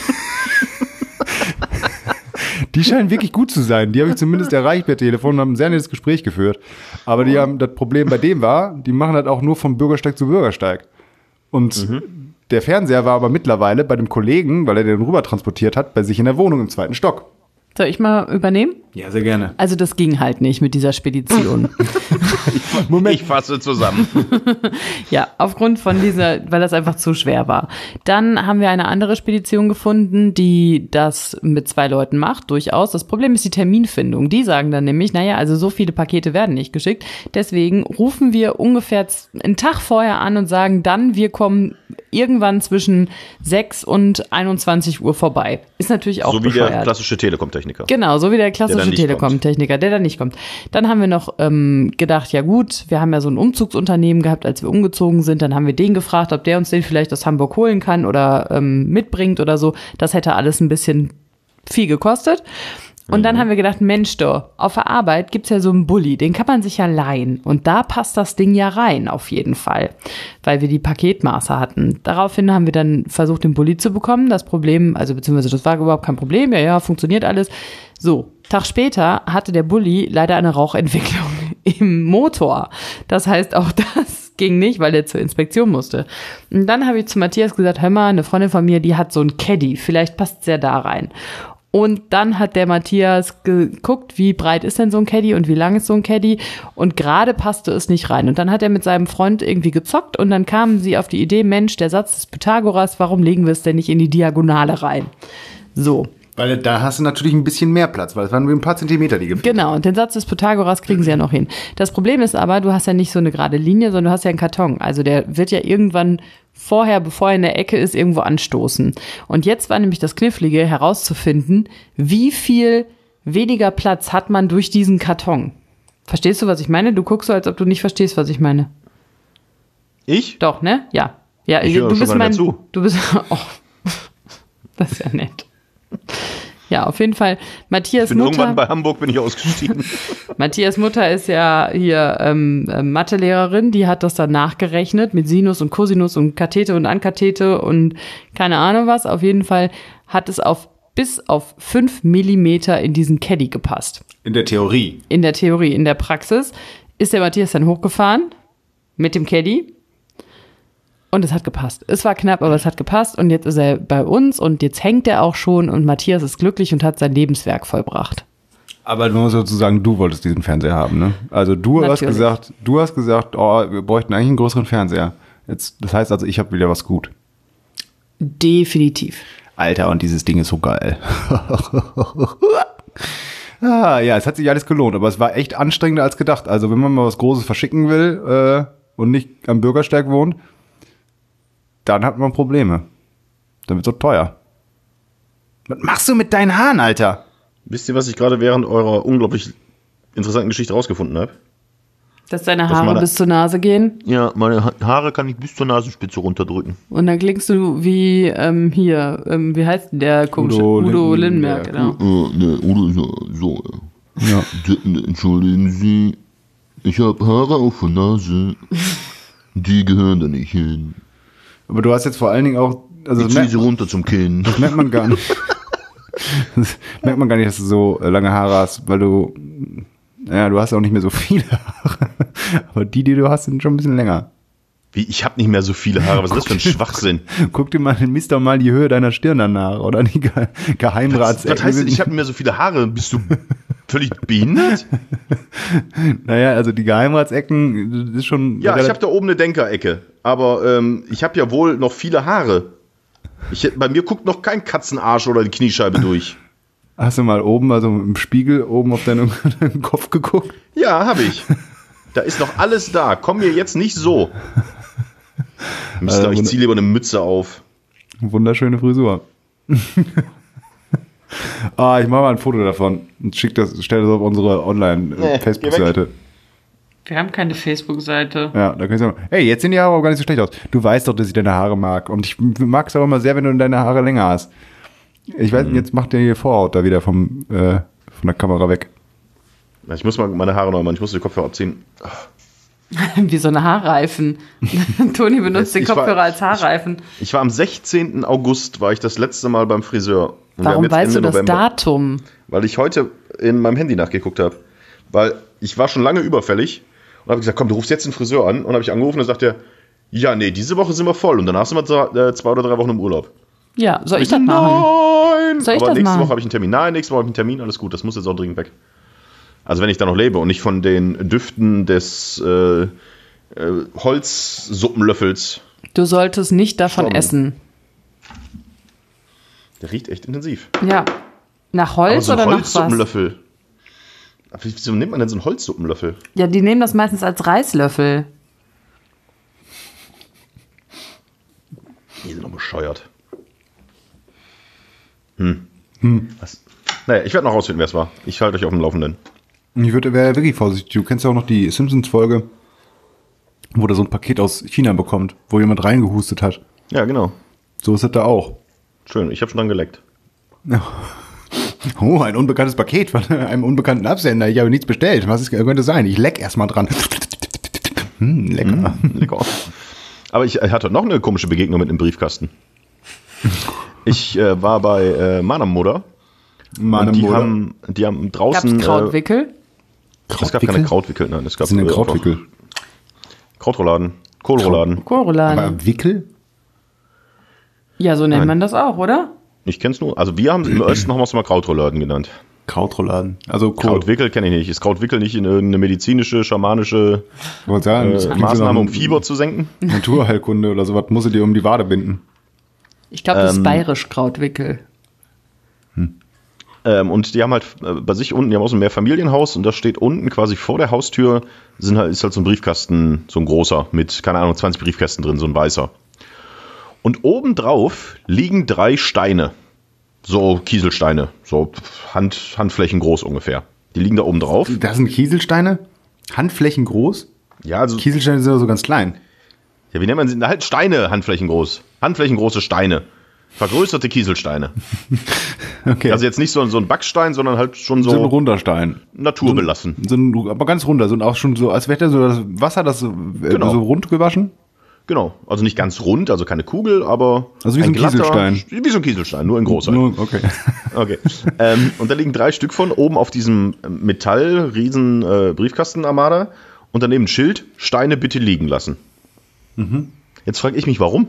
Die scheinen wirklich gut zu sein. Die habe ich zumindest erreicht per Telefon und haben ein sehr nettes Gespräch geführt. Aber die haben, das Problem bei dem war, die machen das auch nur vom Bürgersteig zu Bürgersteig. Und mhm. der Fernseher war aber mittlerweile bei dem Kollegen, weil er den rüber transportiert hat, bei sich in der Wohnung im zweiten Stock. Soll ich mal übernehmen? Ja, sehr gerne. Also das ging halt nicht mit dieser Spedition. Moment. Ich fasse zusammen. Ja, aufgrund von dieser, weil das einfach zu schwer war. Dann haben wir eine andere Spedition gefunden, die das mit zwei Leuten macht, durchaus. Das Problem ist die Terminfindung. Die sagen dann nämlich, naja, also so viele Pakete werden nicht geschickt. Deswegen rufen wir ungefähr einen Tag vorher an und sagen dann, wir kommen irgendwann zwischen sechs und einundzwanzig Uhr vorbei. Ist natürlich auch So wie bescheuert. der klassische Telekom-Techniker. Genau, so wie der Der klassische dann nicht Telekom-Techniker, der da nicht kommt. Dann haben wir noch ähm, gedacht, ja gut, wir haben ja so ein Umzugsunternehmen gehabt, als wir umgezogen sind. Dann haben wir den gefragt, ob der uns den vielleicht aus Hamburg holen kann oder ähm, mitbringt oder so. Das hätte alles ein bisschen viel gekostet. Und dann haben wir gedacht, Mensch, doch, auf der Arbeit gibt's ja so einen Bulli, den kann man sich ja leihen. Und da passt das Ding ja rein, auf jeden Fall, weil wir die Paketmaße hatten. Daraufhin haben wir dann versucht, den Bulli zu bekommen. Das Problem, also beziehungsweise das war überhaupt kein Problem, ja, ja, funktioniert alles. So, Tag später hatte der Bulli leider eine Rauchentwicklung im Motor. Das heißt, auch das ging nicht, weil er zur Inspektion musste. Und dann habe ich zu Matthias gesagt, hör mal, eine Freundin von mir, die hat so einen Caddy, vielleicht passt's ja da rein. Und dann hat der Matthias geguckt, wie breit ist denn so ein Caddy und wie lang ist so ein Caddy, und gerade passte es nicht rein. Und dann hat er mit seinem Freund irgendwie gezockt und dann kamen sie auf die Idee, Mensch, der Satz des Pythagoras, warum legen wir es denn nicht in die Diagonale rein? So, Weil da hast du natürlich ein bisschen mehr Platz, weil es waren nur ein paar Zentimeter, die gefehlt. Genau, und den Satz des Pythagoras kriegen sie ja noch hin. Das Problem ist aber, du hast ja nicht so eine gerade Linie, sondern du hast ja einen Karton. Also der wird ja irgendwann vorher, bevor er in der Ecke ist, irgendwo anstoßen. Und jetzt war nämlich das Knifflige, herauszufinden, wie viel weniger Platz hat man durch diesen Karton. Verstehst du, was ich meine? Du guckst so, als ob du nicht verstehst, was ich meine. Ich? Doch, ne? Ja. Ja, Ich du höre bist schon mal mein. dazu. Du bist. Oh, das ist ja nett. Ja, auf jeden Fall. Matthias Ich bin Mutter. irgendwann bei Hamburg bin ich ausgestiegen. Matthias Mutter ist ja hier ähm, äh, Mathelehrerin, die hat das dann nachgerechnet mit Sinus und Cosinus und Kathete und Ankathete und keine Ahnung was. Auf jeden Fall hat es auf bis auf fünf Millimeter in diesen Caddy gepasst. In der Theorie. In der Theorie. In der Praxis ist der Matthias dann hochgefahren mit dem Caddy. Und es hat gepasst. Es war knapp, aber es hat gepasst. Und jetzt ist er bei uns und jetzt hängt er auch schon. Und Matthias ist glücklich und hat sein Lebenswerk vollbracht. Aber du musst sozusagen, du wolltest diesen Fernseher haben, ne? Also du Natürlich. hast gesagt, du hast gesagt, oh, wir bräuchten eigentlich einen größeren Fernseher. Jetzt, das heißt also, ich habe wieder was gut. Definitiv. Alter, und dieses Ding ist so geil. ah, ja, es hat sich alles gelohnt, aber es war echt anstrengender als gedacht. Also wenn man mal was Großes verschicken will äh, und nicht am Bürgersteig wohnt, dann hat man Probleme. Dann wird es so teuer. Was machst du mit deinen Haaren, Alter? Wisst ihr, was ich gerade während eurer unglaublich interessanten Geschichte rausgefunden habe? Dass deine Dass Haare meine- bis zur Nase gehen. Ja, meine Ha- Haare kann ich bis zur Nasenspitze runterdrücken. Und dann klingst du wie ähm, hier, ähm, wie heißt denn der komische? Udo Udo Lindenberg. Lindenberg, genau. Äh, ne, oder so. so. Ja. D- Entschuldigen Sie, ich habe Haare auf der Nase. Die gehören da nicht hin. Aber du hast jetzt vor allen Dingen auch, also Ich das ziehe merkt, sie runter zum Kinn. das merkt man gar nicht. Das merkt man gar nicht, dass du so äh, lange Haare hast, weil du, ja, du hast auch nicht mehr so viele Haare. Aber die, die du hast, sind schon ein bisschen länger. Wie, ich habe nicht mehr so viele Haare. Was ist das für ein Schwachsinn? Guck dir mal, misst doch mal die Höhe deiner Stirn danach oder die Ge Was, Geheimratsecken. was heißt denn, ich habe nicht mehr so viele Haare? Bist du völlig behindert? Naja, also die Geheimratsecken, das ist schon. Ja, ich relativ- habe da oben eine Denkerecke. Aber ähm, ich habe ja wohl noch viele Haare. Ich, bei mir guckt noch kein Katzenarsch oder die Kniescheibe durch. Hast du mal oben, also im Spiegel, oben auf deinen, deinen Kopf geguckt? Ja, habe ich. Da ist noch alles da. Komm mir jetzt nicht so. Mister, ich ziehe lieber eine Mütze auf. Wunderschöne Frisur. ah, ich mache mal ein Foto davon und schick das, stell das auf unsere Nee, Online-Facebook-Seite. Wir haben keine Facebook-Seite. Ja, da kannst du sagen, hey, jetzt sehen die Haare aber gar nicht so schlecht aus. Du weißt doch, dass ich deine Haare mag. Und ich mag es auch immer sehr, wenn du deine Haare länger hast. Ich weiß, Mhm. jetzt macht der hier Vorhaut da wieder vom, äh, von der Kamera weg. Ich muss mal meine Haare neu machen. Ich muss die Kopfhörer abziehen. Wie so eine Haarreifen. Toni benutzt den Ich war- Kopfhörer als Haarreifen. Ich war am sechzehnten August, war ich das letzte Mal beim Friseur. Und wir haben Warum jetzt weißt du Ende das November. Datum? Weil ich heute in meinem Handy nachgeguckt habe. Weil ich war schon lange überfällig und habe gesagt, komm, du rufst jetzt den Friseur an. Und habe ich angerufen und dann sagt er, ja, nee, diese Woche sind wir voll. Und danach sind wir zwei äh, zwei oder drei Wochen im Urlaub. Ja, soll ich so, das machen? Nein! Soll ich Aber das nächste machen? Woche habe ich einen Termin. Nein, nächste Woche habe ich einen Termin. Alles gut, das muss jetzt auch dringend weg. Also wenn ich da noch lebe und nicht von den Düften des äh, äh, Holzsuppenlöffels. Du solltest nicht davon Schon. essen. Der riecht echt intensiv. Ja. Nach Aber Holz so ein oder nach was? Holzsuppenlöffel. Aber wieso nimmt man denn so einen Holzsuppenlöffel? Ja, die nehmen das meistens als Reislöffel. Die sind doch bescheuert. Hm. Hm. Was? Naja, ich werde noch rausfinden, wer es war. Ich halte euch auf dem Laufenden. Ich würde, wäre wirklich vorsichtig. Du kennst ja auch noch die Simpsons-Folge, wo der so ein Paket aus China bekommt, wo jemand reingehustet hat. Ja, genau. So ist das da auch. Schön, ich habe schon dran geleckt. Oh, ein unbekanntes Paket von einem unbekannten Absender. Ich habe nichts bestellt. Was ist, könnte sein? Ich leck erstmal dran. Hm, lecker. Lecker. Aber ich hatte noch eine komische Begegnung mit einem Briefkasten. Ich äh, war bei äh, Manammutter. Meine Und die Mutter. haben, die haben draußen. Gab's Krautwickel? Äh, es gab keine Krautwickel, nein. Es gab Was sind denn äh, Krautwickel? Krautrouladen. Kohlrouladen. Kohlrouladen. Aber Wickel? Ja, so nennt Nein. man das auch, oder? Ich kenn's nur. Also wir haben im Osten haben wir es mal Krautrouladen genannt. Krautrouladen. Also Kohl. Krautwickel kenne ich nicht. Ist Krautwickel nicht in irgendeine medizinische, schamanische Ich wollte sagen, das äh, klingt so Maßnahme, nach um Fieber zu senken? Naturheilkunde oder sowas. Muss sie dir um die Wade binden. Ich glaube, das ist Ähm, bayerisch Krautwickel. Ähm, und die haben halt äh, bei sich unten, die haben auch so ein Mehrfamilienhaus und da steht unten quasi vor der Haustür sind halt, ist halt so ein Briefkasten, so ein großer, mit, keine Ahnung, zwanzig Briefkästen drin, so ein weißer. Und obendrauf liegen drei Steine. So Kieselsteine, so Hand, Handflächen groß ungefähr. Die liegen da oben drauf. Das sind Kieselsteine? Handflächen groß? Ja, also. Kieselsteine sind aber so ganz klein. Ja, wie nennt man sie? Halt Steine, Handflächen groß. Handflächen große Steine. Vergrößerte Kieselsteine. Okay. Also jetzt nicht so, so ein Backstein, sondern halt schon so. So ein runder Stein. Naturbelassen. So ein, aber ganz runder. So, und auch schon so, als wäre so das Wasser, das so, Genau. so rund gewaschen. Genau. Also nicht ganz rund, also keine Kugel, aber. Also wie so ein Kieselstein. Wie so ein Kieselstein, nur in groß halt. Nur, okay. Okay. ähm, und da liegen drei Stück von oben auf diesem Metall-Riesen äh, Briefkasten-Armada und daneben ein Schild: Steine bitte liegen lassen. Mhm. Jetzt frage ich mich, warum?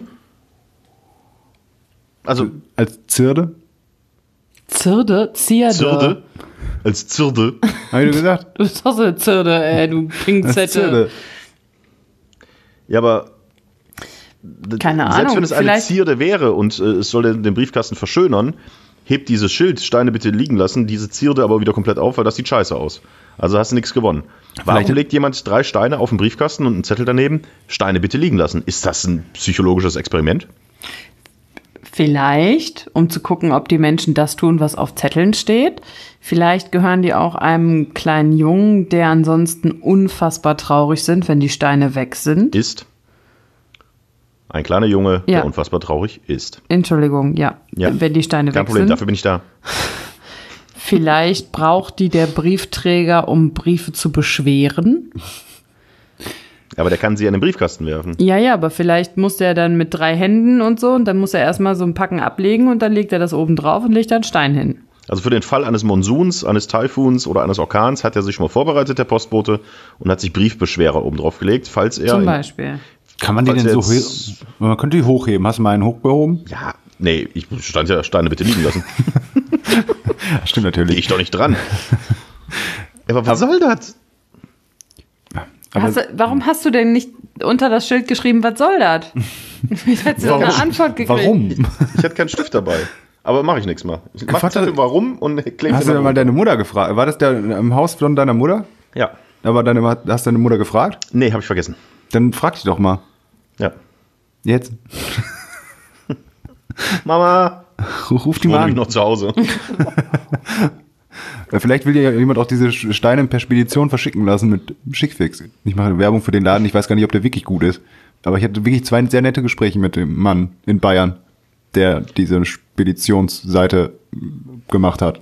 Also, Als Zirde? Zirde? Zierde. Zirde. Als Zirde. Hab ich dir gesagt? Du bist doch so eine Zirde, ey, du Als Pinzette. Zirde. Ja, aber. Keine Selbst Ahnung, wenn es eine vielleicht- Zierde wäre und äh, es soll den, den Briefkasten verschönern, hebt dieses Schild, Steine bitte liegen lassen, diese Zierde aber wieder komplett auf, weil das sieht scheiße aus. Also hast du nichts gewonnen. Warum Vielleicht- legt jemand drei Steine auf den Briefkasten und einen Zettel daneben? Steine bitte liegen lassen. Ist das ein psychologisches Experiment? Vielleicht, um zu gucken, ob die Menschen das tun, was auf Zetteln steht. Vielleicht gehören die auch einem kleinen Jungen, der ansonsten unfassbar traurig sind, wenn die Steine weg sind. Ist ein kleiner Junge, Ja. der unfassbar traurig ist. Entschuldigung, ja, Ja. wenn die Steine Kein weg Problem, sind. dafür bin ich da. Vielleicht braucht die der Briefträger, um Briefe zu beschweren. Aber der kann sie an den Briefkasten werfen. Ja, ja, aber vielleicht muss der dann mit drei Händen und so und dann muss er erstmal so ein Packen ablegen und dann legt er das oben drauf und legt da einen Stein hin. Also für den Fall eines Monsuns, eines Taifuns oder eines Orkans hat er sich schon mal vorbereitet, der Postbote, und hat sich Briefbeschwerer oben drauf gelegt, falls er... Zum in- Beispiel. Kann man die Falls denn so jetzt- he- Man könnte die hochheben. Hast du mal einen hochgehoben? Ja, nee, ich stand ja Steine bitte liegen lassen. Stimmt Gehe natürlich. ich doch nicht dran. Aber was soll das? Aber Hast du, warum hast du denn nicht unter das Schild geschrieben, was soll das? Wie hättest du doch eine Antwort gekriegt? warum? Ich hatte keinen Stift dabei. Aber mache ich nichts mal. Ich mach Vater- Zettel, warum und klebe Hast du denn mal deine Mutter gefragt? War das der im Haus von deiner Mutter? Ja. Aber deine, hast du deine Mutter gefragt? Nee, habe ich vergessen. Dann frag dich doch mal. Ja. Jetzt. Mama, Ruf die ich mal wohne an. noch zu Hause. Äh, Vielleicht will ja jemand auch diese Sch- Steine per Spedition verschicken lassen mit Schickfix. Ich mache Werbung für den Laden. Ich weiß gar nicht, ob der wirklich gut ist. Aber ich hatte wirklich zwei sehr nette Gespräche mit dem Mann in Bayern, der diese Speditionsseite gemacht hat.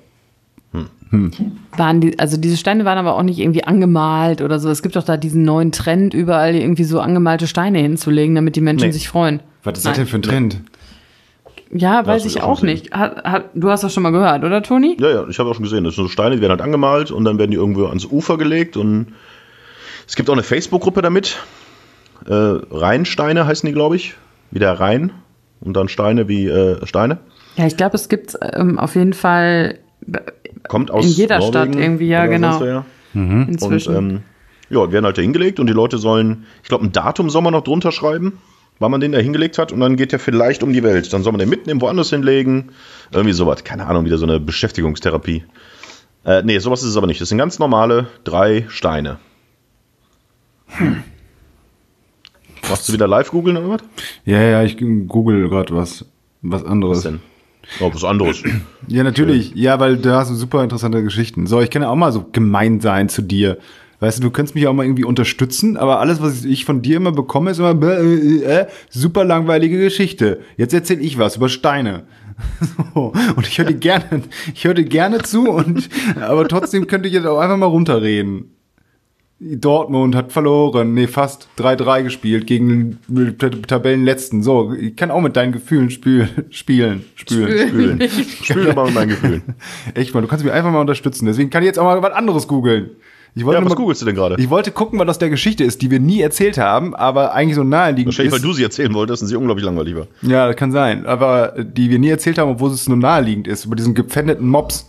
Waren die, also diese Steine waren aber auch nicht irgendwie angemalt oder so. Es gibt doch da diesen neuen Trend, überall irgendwie so angemalte Steine hinzulegen, damit die Menschen Nee. sich freuen. Was ist Nein. das denn für ein Trend? Ja, weiß hast du ich schon auch gesehen. nicht. Hat, hat, du hast das schon mal gehört, oder Toni? Ja, ja, ich habe auch schon gesehen. Das sind so Steine, die werden halt angemalt und dann werden die irgendwo ans Ufer gelegt. Und es gibt auch eine Facebook-Gruppe damit. Äh, Rheinsteine heißen die, glaube ich. Wie der Rhein. Und dann Steine wie äh, Steine. Ja, ich glaube, es gibt ähm, auf jeden Fall Kommt aus in jeder Norwegen Stadt irgendwie, ja, oder genau. sonst woher. Inzwischen. Und ähm, ja, werden halt da hingelegt und die Leute sollen, ich glaube, ein Datum soll man noch drunter schreiben, wann man den da hingelegt hat und dann geht der vielleicht um die Welt. Dann soll man den mitnehmen, woanders hinlegen. Irgendwie sowas. Keine Ahnung, wieder so eine Beschäftigungstherapie. Äh, nee, sowas ist es aber nicht. Das sind ganz normale drei Steine. Hm. Machst du wieder live googeln oder was? Ja, ja, ich google gerade was, was anderes. Was denn? Oh, was anderes. Ja, natürlich. Ja, weil da hast du super interessante Geschichten. So, ich kann ja auch mal so gemein sein zu dir. Weißt du, du könntest mich auch mal irgendwie unterstützen, aber alles, was ich von dir immer bekomme, ist immer äh, äh, super langweilige Geschichte. Jetzt erzähle ich was über Steine. So. Und ich höre dir gerne, ich höre dir gerne zu und, aber trotzdem könnte ich jetzt auch einfach mal runterreden. Dortmund hat verloren, nee, fast drei drei gespielt gegen den Tabellenletzten. So, ich kann auch mit deinen Gefühlen spül, spielen, spülen, spülen. Spüle mal mit meinen Gefühlen. Echt mal, du kannst mich einfach mal unterstützen. Deswegen kann ich jetzt auch mal was anderes googeln. Ich wollte Ja, nur was mal, googelst du denn gerade? ich wollte gucken, was aus der Geschichte ist, die wir nie erzählt haben, aber eigentlich so naheliegend Wahrscheinlich, weil ist. du sie erzählen wolltest und sie unglaublich langweilig war. Ja, das kann sein. Aber die wir nie erzählt haben, obwohl es nur naheliegend ist, über diesen gepfändeten Mops.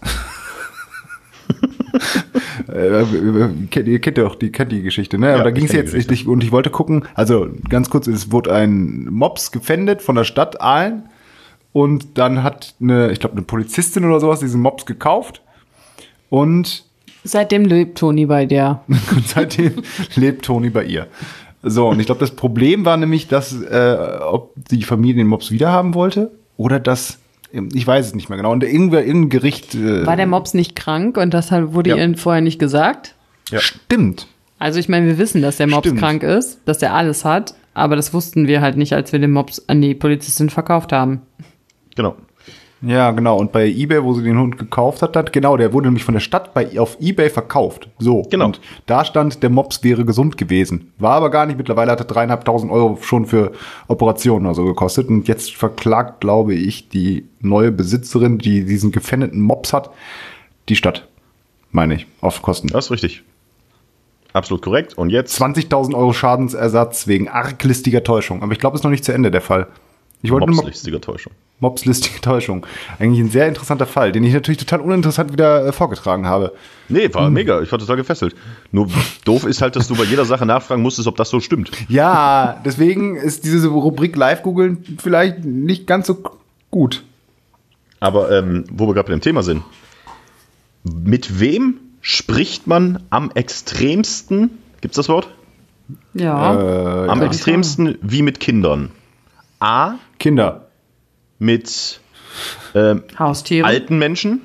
Äh, kennt- Ihr kennt ja auch die, kennt die Geschichte, ne? Aber Ja, da ich ging es kenn die jetzt, Geschichte. ich, und ich wollte gucken, also ganz kurz, es wurde ein Mops gepfändet von der Stadt Aalen Und dann hat eine, ich glaube, eine Polizistin oder sowas diesen Mops gekauft. Und Seitdem lebt Toni bei dir. Und seitdem lebt Toni bei ihr. So, und ich glaube, das Problem war nämlich, dass äh, ob die Familie den Mops wiederhaben wollte oder dass, ich weiß es nicht mehr genau, und irgendwer, irgendein Gericht... Äh, War der Mops nicht krank und das wurde Ja. ihr vorher nicht gesagt? ja. Stimmt. Also ich meine, wir wissen, dass der Mops Stimmt. krank ist, dass er alles hat, aber das wussten wir halt nicht, als wir den Mops an die Polizistin verkauft haben. Genau. Ja, genau. Und bei eBay, wo sie den Hund gekauft hat, hat genau, der wurde nämlich von der Stadt bei, auf eBay verkauft. So. Genau. Und da stand, der Mops wäre gesund gewesen. War aber gar nicht. Mittlerweile hat er dreieinhalbtausend Euro schon für Operationen oder so gekostet. Und jetzt verklagt, glaube ich, die neue Besitzerin, die diesen gefändeten Mops hat, die Stadt. Meine ich. Auf Kosten. Das ist richtig. Absolut korrekt. Und jetzt? zwanzigtausend Euro Schadensersatz wegen arglistiger Täuschung. Aber ich glaube, es ist noch nicht zu Ende der Fall. Ich wollte nur mal Mopslistiger Täuschung. Mopslistige Täuschung. Eigentlich ein sehr interessanter Fall, den ich natürlich total uninteressant wieder äh, vorgetragen habe. Nee, war mega. Ich war total gefesselt. Nur doof ist halt, dass du bei jeder Sache nachfragen musstest, ob das so stimmt. Ja, deswegen ist diese Rubrik Live-Googeln vielleicht nicht ganz so gut. Aber ähm, wo wir gerade bei dem Thema sind. Mit wem spricht man am extremsten, gibt's das Wort? Ja. Äh, Am ja. extremsten wie mit Kindern. A, Kinder. mit ähm, Haustiere. alten Menschen.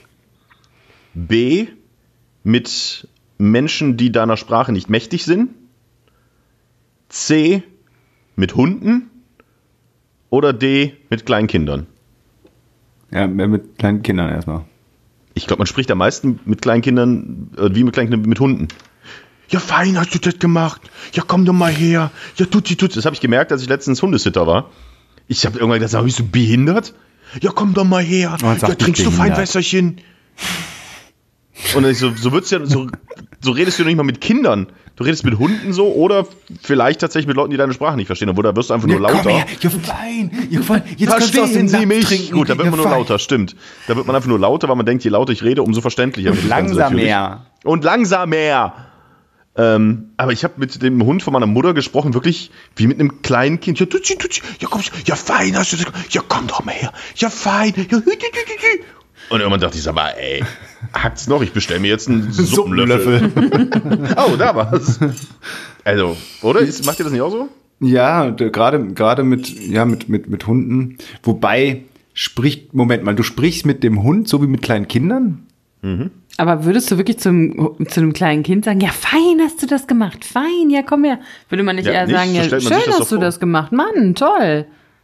B, mit Menschen, die deiner Sprache nicht mächtig sind. C, mit Hunden. Oder D, mit kleinen Kindern. Ja, mit kleinen Kindern erstmal. Ich glaube, man spricht am meisten mit kleinen Kindern, äh, wie mit kleinen Kindern, mit Hunden. Ja, fein, hast du das gemacht. Ja, komm doch mal her. Ja, tutzi, tutzi. Das habe ich gemerkt, als ich letztens Hundesitter war. Ich habe irgendwann gedacht, bist du behindert? Ja, komm doch mal her. Man Ja, sagt trinkst nicht du behindert. Feinwässerchen? Und dann ich so, so wird's ja, so, so redest du nicht mal mit Kindern. Du redest mit Hunden so oder vielleicht tatsächlich mit Leuten, die deine Sprache nicht verstehen. Obwohl, da wirst du einfach nur lauter. Ja, fein. Ja, fein. Jetzt kannst du aus Verstehen dem Sie Napf mich? trinken. Gut, da wird Ja, man nur fein. lauter, stimmt. Da wird man einfach nur lauter, weil man denkt, je lauter ich rede, umso verständlicher. wird das Ganze Langsam natürlich. mehr. Und langsamer. Ähm, aber ich habe mit dem Hund von meiner Mutter gesprochen, wirklich wie mit einem kleinen Kind. Ja, tutsi, tutsi. Ja, komm, ja, fein, hast du das gemacht? Ja, komm doch mal her. Ja, fein. Ja, hü, hü, hü, hü. Und irgendwann dachte ich, sag mal, ey, hackt's noch? Ich bestelle mir jetzt einen Suppenlöffel. Oh, da war's. Also, oder? Ist, macht ihr das nicht auch so? Ja, d- gerade gerade mit ja mit mit mit Hunden, wobei spricht Moment mal, du sprichst mit dem Hund so wie mit kleinen Kindern? Aber würdest du wirklich zum, zu einem kleinen Kind sagen, ja, fein hast du das gemacht, fein, ja, komm her. Würde man nicht Ja, eher nicht, sagen, so ja, stellt man schön sich das hast doch du vor. das gemacht, Mann, toll.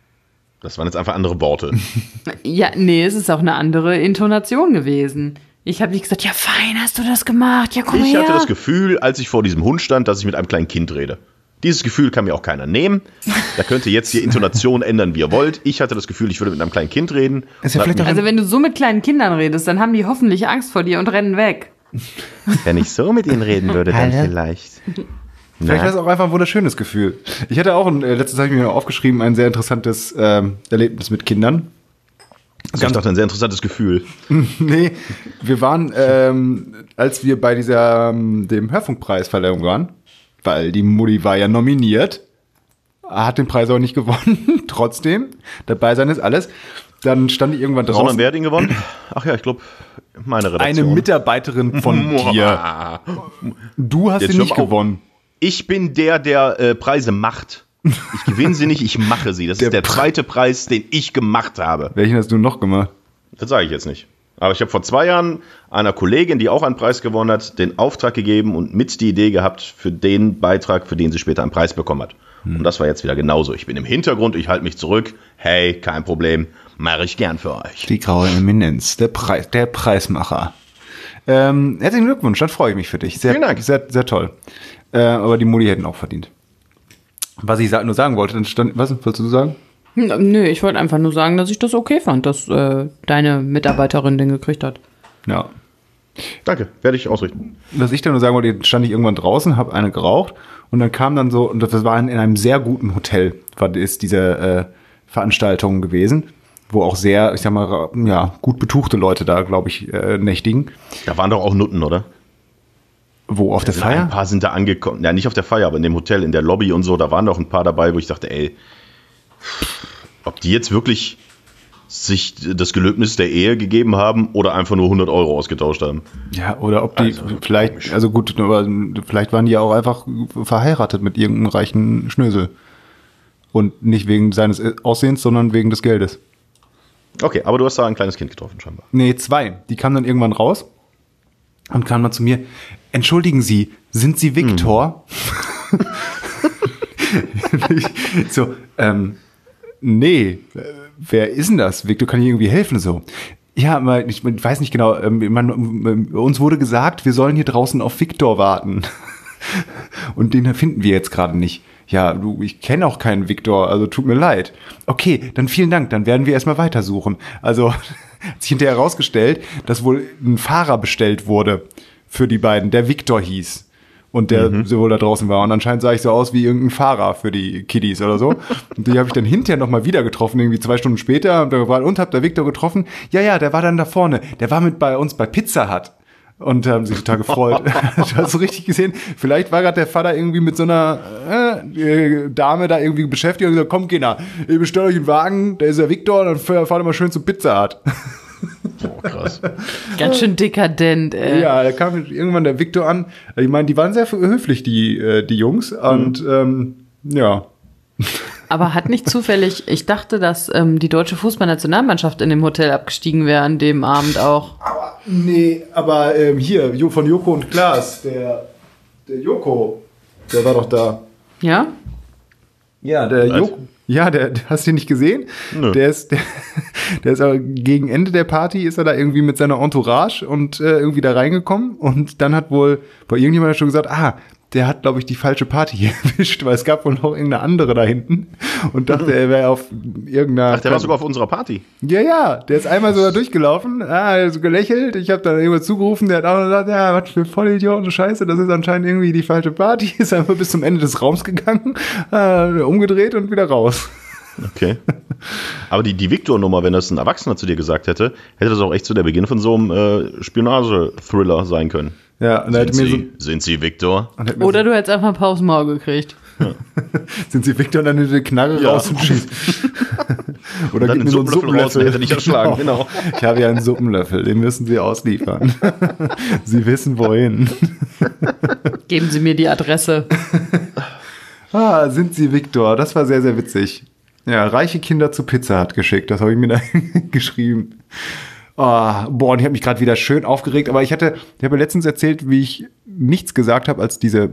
Das waren jetzt einfach andere Worte. Ja, nee, es ist auch eine andere Intonation gewesen. Ich habe nicht gesagt, ja, fein hast du das gemacht, ja, komm Ich her. hatte das Gefühl, als ich vor diesem Hund stand, dass ich mit einem kleinen Kind rede. Dieses Gefühl kann mir auch keiner nehmen. Da könnt ihr jetzt die Intonation ändern, wie ihr wollt. Ich hatte das Gefühl, ich würde mit einem kleinen Kind reden. Ist ja Und vielleicht hab auch- Also wenn du so mit kleinen Kindern redest, dann haben die hoffentlich Angst vor dir und rennen weg. mich, wenn ich so mit ihnen reden würde, dann vielleicht. Vielleicht war es auch einfach ein wunderschönes Gefühl. Ich hatte auch, ein, äh, letztens habe ich mir aufgeschrieben, ein sehr interessantes ähm, Erlebnis mit Kindern. Also ich dachte, ein sehr interessantes Gefühl. Nee, wir waren, ähm, als wir bei dieser, ähm, dem Hörfunkpreisverleihung waren, weil die Mutti war ja nominiert, hat den Preis auch nicht gewonnen, trotzdem, dabei sein ist alles. Dann stand ich irgendwann Sondern draußen, wer hat ihn gewonnen? Ach ja, ich glaube, meine eine Redaktion. Mitarbeiterin von dir. Du hast Jetzt ihn hör nicht mal auf. gewonnen. Ich bin der, der äh, Preise macht. Ich gewinne sie nicht, ich mache sie. Das Der ist der Pre- zweite Preis, den ich gemacht habe. Welchen hast du noch gemacht? Das sage ich jetzt nicht. Aber ich habe vor zwei Jahren einer Kollegin, die auch einen Preis gewonnen hat, den Auftrag gegeben und mit die Idee gehabt für den Beitrag, für den sie später einen Preis bekommen hat. Und das war jetzt wieder genauso. Ich bin im Hintergrund, ich halte mich zurück. Hey, kein Problem, mache ich gern für euch. Die graue Eminenz, der Preis, der Preismacher. Ähm, herzlichen Glückwunsch, dann freue ich mich für dich. Sehr, Vielen Dank. Sehr, sehr toll. Äh, aber die Mutti hätten auch verdient. Was ich sa- nur sagen wollte, dann stand, was wolltest du sagen? Hm, Nö, ich wollte einfach nur sagen, dass ich das okay fand, dass äh, deine Mitarbeiterin den gekriegt hat. Ja. Danke, werde ich ausrichten. Was ich dann nur sagen wollte, stand ich irgendwann draußen, habe eine geraucht und dann kam dann so, und das war in, in einem sehr guten Hotel, war ist diese äh, Veranstaltung gewesen, wo auch sehr, ich sag mal, ra- ja, gut betuchte Leute da, glaube ich, äh, nächtigen. Da waren doch auch Nutten, oder? Wo, auf der Ein Feier? paar sind da angekommen. Ja, nicht auf der Feier, aber in dem Hotel, in der Lobby und so. Da waren doch ein paar dabei, wo ich dachte, ey, ob die jetzt wirklich sich das Gelöbnis der Ehe gegeben haben oder einfach nur hundert Euro ausgetauscht haben. Ja, oder ob die Also, vielleicht, komisch. also gut, aber vielleicht waren die ja auch einfach verheiratet mit irgendeinem reichen Schnösel. Und nicht wegen seines Aussehens, sondern wegen des Geldes. Okay, aber du hast da ein kleines Kind getroffen scheinbar. Nee, zwei. Die kamen dann irgendwann raus und kamen dann zu mir. Entschuldigen Sie, sind Sie Viktor? Ich so, ähm, nee, äh, wer ist denn das? Viktor, kann ich irgendwie helfen? So. Ja, aber ich, ich weiß nicht genau, ähm, man, äh, uns wurde gesagt, wir sollen hier draußen auf Viktor warten. Und den finden wir jetzt gerade nicht. Ja, du, ich kenne auch keinen Viktor, also tut mir leid. Okay, dann vielen Dank, dann werden wir erstmal weitersuchen. Also hat sich hinterher herausgestellt, dass wohl ein Fahrer bestellt wurde für die beiden, der Viktor hieß. Und der mhm. so wohl da draußen war. Und anscheinend sah ich so aus wie irgendein Fahrer für die Kiddies oder so. Und die habe ich dann hinterher nochmal wieder getroffen, irgendwie zwei Stunden später. Und, da war, und hab der Viktor getroffen. Ja, ja, der war dann da vorne. Der war mit bei uns bei Pizza Hut. Und haben sich total gefreut. Du hast so richtig gesehen, vielleicht war gerade der Vater irgendwie mit so einer äh, Dame da irgendwie beschäftigt und gesagt, komm Kinder, ich bestelle euch einen Wagen, da ist der Viktor, dann fahrt ihr mal schön zu Pizza Hut. Oh, krass. Ganz schön dekadent, ey. Ja, da kam irgendwann der Viktor an. Ich meine, die waren sehr höflich, die, äh, die Jungs. Und mhm. ähm, ja. Aber hat nicht zufällig, ich dachte, dass ähm, die deutsche Fußballnationalmannschaft in dem Hotel abgestiegen wäre an dem Abend auch. Aber, nee, aber ähm, hier, von Joko und Klaas, der, der Joko, der war doch da. Ja? Ja, der Was? Joko. Ja, der, hast du ihn nicht gesehen? Nö. Der ist, der, der ist aber gegen Ende der Party ist er da irgendwie mit seiner Entourage und äh, irgendwie da reingekommen und dann hat wohl bei irgendjemand schon gesagt, ah, der hat, glaube ich, die falsche Party hier erwischt, weil es gab wohl noch irgendeine andere da hinten und dachte, er wäre auf irgendeiner... Ach, der war sogar auf unserer Party. Ja, ja, der ist einmal so da durchgelaufen, ah, er hat so gelächelt, ich habe dann irgendwas zugerufen, der hat auch gesagt, ja, was für Vollidioten, Scheiße, das ist anscheinend irgendwie die falsche Party, ist einfach bis zum Ende des Raums gegangen, äh, umgedreht und wieder raus. Okay. Aber die, die Viktor-Nummer, wenn das ein Erwachsener zu dir gesagt hätte, hätte das auch echt so der Beginn von so einem äh, Spionage-Thriller sein können. Ja, und er Sind hat mir Sie, so, sind Sie Viktor? und er hat mir Oder du hättest einfach ein paar aufs Maul gekriegt. so, sind Sie Viktor und dann eine Knarre Ja. raus und schießt. Oder dann gib mir so einen Suppenlöffel raus, Suppenlöffel. hätte dich erschlagen, genau. Ich habe ja einen Suppenlöffel, den müssen Sie ausliefern. Sie wissen wohin. Geben Sie mir die Adresse. Ah, sind Sie Viktor? Das war sehr, sehr witzig. Ja, reiche Kinder zu Pizza Hut geschickt. Das habe ich mir da geschrieben. Oh, boah, und ich habe mich gerade wieder schön aufgeregt. Aber ich hatte, ich habe ja letztens erzählt, wie ich nichts gesagt habe, als diese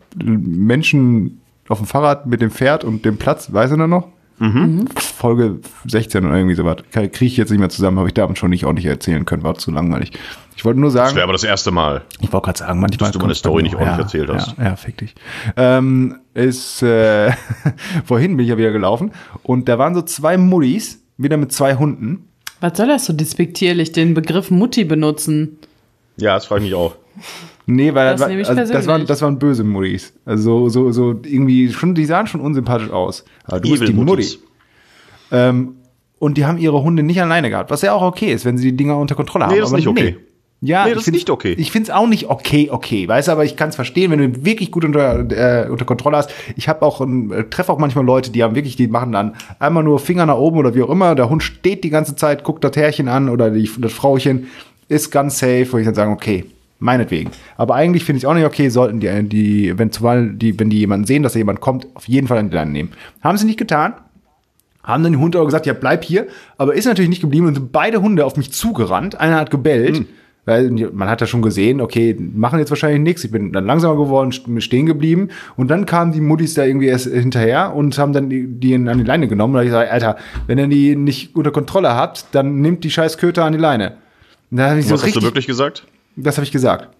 Menschen auf dem Fahrrad mit dem Pferd und dem Platz, weiß er noch? Mhm. Folge sechzehn oder irgendwie sowas. Kriege ich jetzt nicht mehr zusammen, habe ich damals schon nicht ordentlich erzählen können, war zu langweilig. Ich wollte nur sagen. Das wäre aber das erste Mal. Ich wollte gerade sagen, manchmal. Dass du meine Story nicht ordentlich erzählt hast. Ja, ja, fick dich. Ähm, ist, äh, vorhin bin ich ja wieder gelaufen und da waren so zwei Mullis, wieder mit zwei Hunden. Was soll das so despektierlich, den Begriff Mutti benutzen? Ja, das frage ich mich auch. Nee, weil Das das, nehme ich also, das, waren, persönlich. das waren böse Mullis. Also so, so irgendwie, schon, die sahen schon unsympathisch aus. Aber du bist die Mutti. Muttis. Ähm, und die haben ihre Hunde nicht alleine gehabt, was ja auch okay ist, wenn sie die Dinger unter Kontrolle haben. Nee, das ist aber nicht okay. Ja, Nee, ich das ist find's- nicht okay. Ich finde es auch nicht okay, okay. Weißt du, aber ich kann es verstehen, wenn du ihn wirklich gut unter, äh, unter Kontrolle hast. Ich habe auch, äh, treffe auch manchmal Leute, die haben wirklich, die machen dann einmal nur Finger nach oben oder wie auch immer. Der Hund steht die ganze Zeit, guckt das Herrchen an oder die, das Frauchen ist ganz safe, wo ich dann sagen, okay, meinetwegen. Aber eigentlich finde ich es auch nicht okay, sollten die, die, wenn zumal die, wenn die jemanden sehen, dass da jemand kommt, auf jeden Fall an die Leine nehmen. Haben sie nicht getan. Haben dann die Hunde auch gesagt, ja, bleib hier. Aber ist natürlich nicht geblieben und sind beide Hunde auf mich zugerannt. Einer hat gebellt. Weil man hat ja schon gesehen, okay, machen jetzt wahrscheinlich nichts. Ich bin dann langsamer geworden, st- stehen geblieben. Und dann kamen die Muttis da irgendwie erst hinterher und haben dann die, die an die Leine genommen. Und da hab ich gesagt, Alter, wenn ihr die nicht unter Kontrolle habt, dann nimmt die scheiß Köter an die Leine. Und da hab ich so Was hast richtig, du wirklich gesagt? das habe ich gesagt.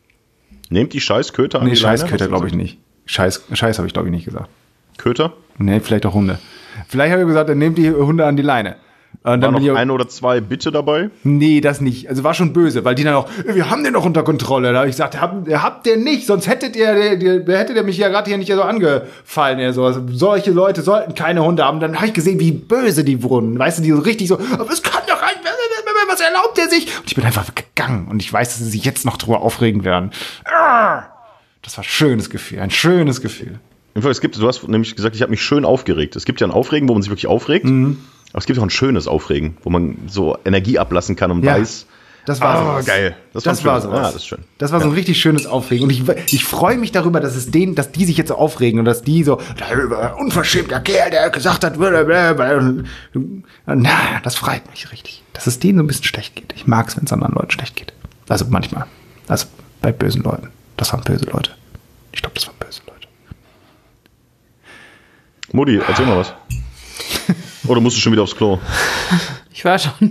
Nehmt die scheiß Köter an Nee, die scheiß Leine? Köter Hast du glaube ich gesagt? nicht. Scheiß, Scheiß habe ich glaube ich nicht gesagt. Köter? Nee, vielleicht auch Hunde. Vielleicht habe ich gesagt, dann nehmt die Hunde an die Leine. Und Waren dann noch bin ich auch, ein oder zwei Bitte dabei? nee, das nicht. Also war schon böse, weil die dann auch, wir haben den doch unter Kontrolle. Da habe ich gesagt, habt, habt ihr nicht, sonst hättet ihr, der, der, hättet ihr mich ja gerade hier nicht so angefallen. Ja, so. Also solche Leute sollten keine Hunde haben. Dann habe ich gesehen, wie böse die wurden. Weißt du, die so richtig so, aber es kann doch rein, was erlaubt er sich? Und ich bin einfach gegangen und ich weiß, dass sie sich jetzt noch drüber aufregen werden. Das war ein schönes Gefühl, ein schönes Gefühl. Es gibt, du hast nämlich gesagt, ich habe mich schön aufgeregt. Es gibt ja ein Aufregen, wo man sich wirklich aufregt. Mhm. Aber es gibt auch ein schönes Aufregen, wo man so Energie ablassen kann und Ja. weiß, Das war ah, sowas. geil. Das, Das, war war sowas. Ja, das ist schön. Das war so ein richtig schönes Aufregen. Und ich, ich freue mich darüber, dass es denen, dass die sich jetzt so aufregen und dass die so, der unverschämter Kerl, der gesagt hat, blablabla. Na, das freut mich richtig. Dass es denen so ein bisschen schlecht geht. Ich mag es, wenn es anderen Leuten schlecht geht. Also manchmal. Also bei bösen Leuten. Das waren böse Leute. Ich glaube, das waren böse Leute. Mutti, erzähl mal was. Oder musst du schon wieder aufs Klo? Ich war schon.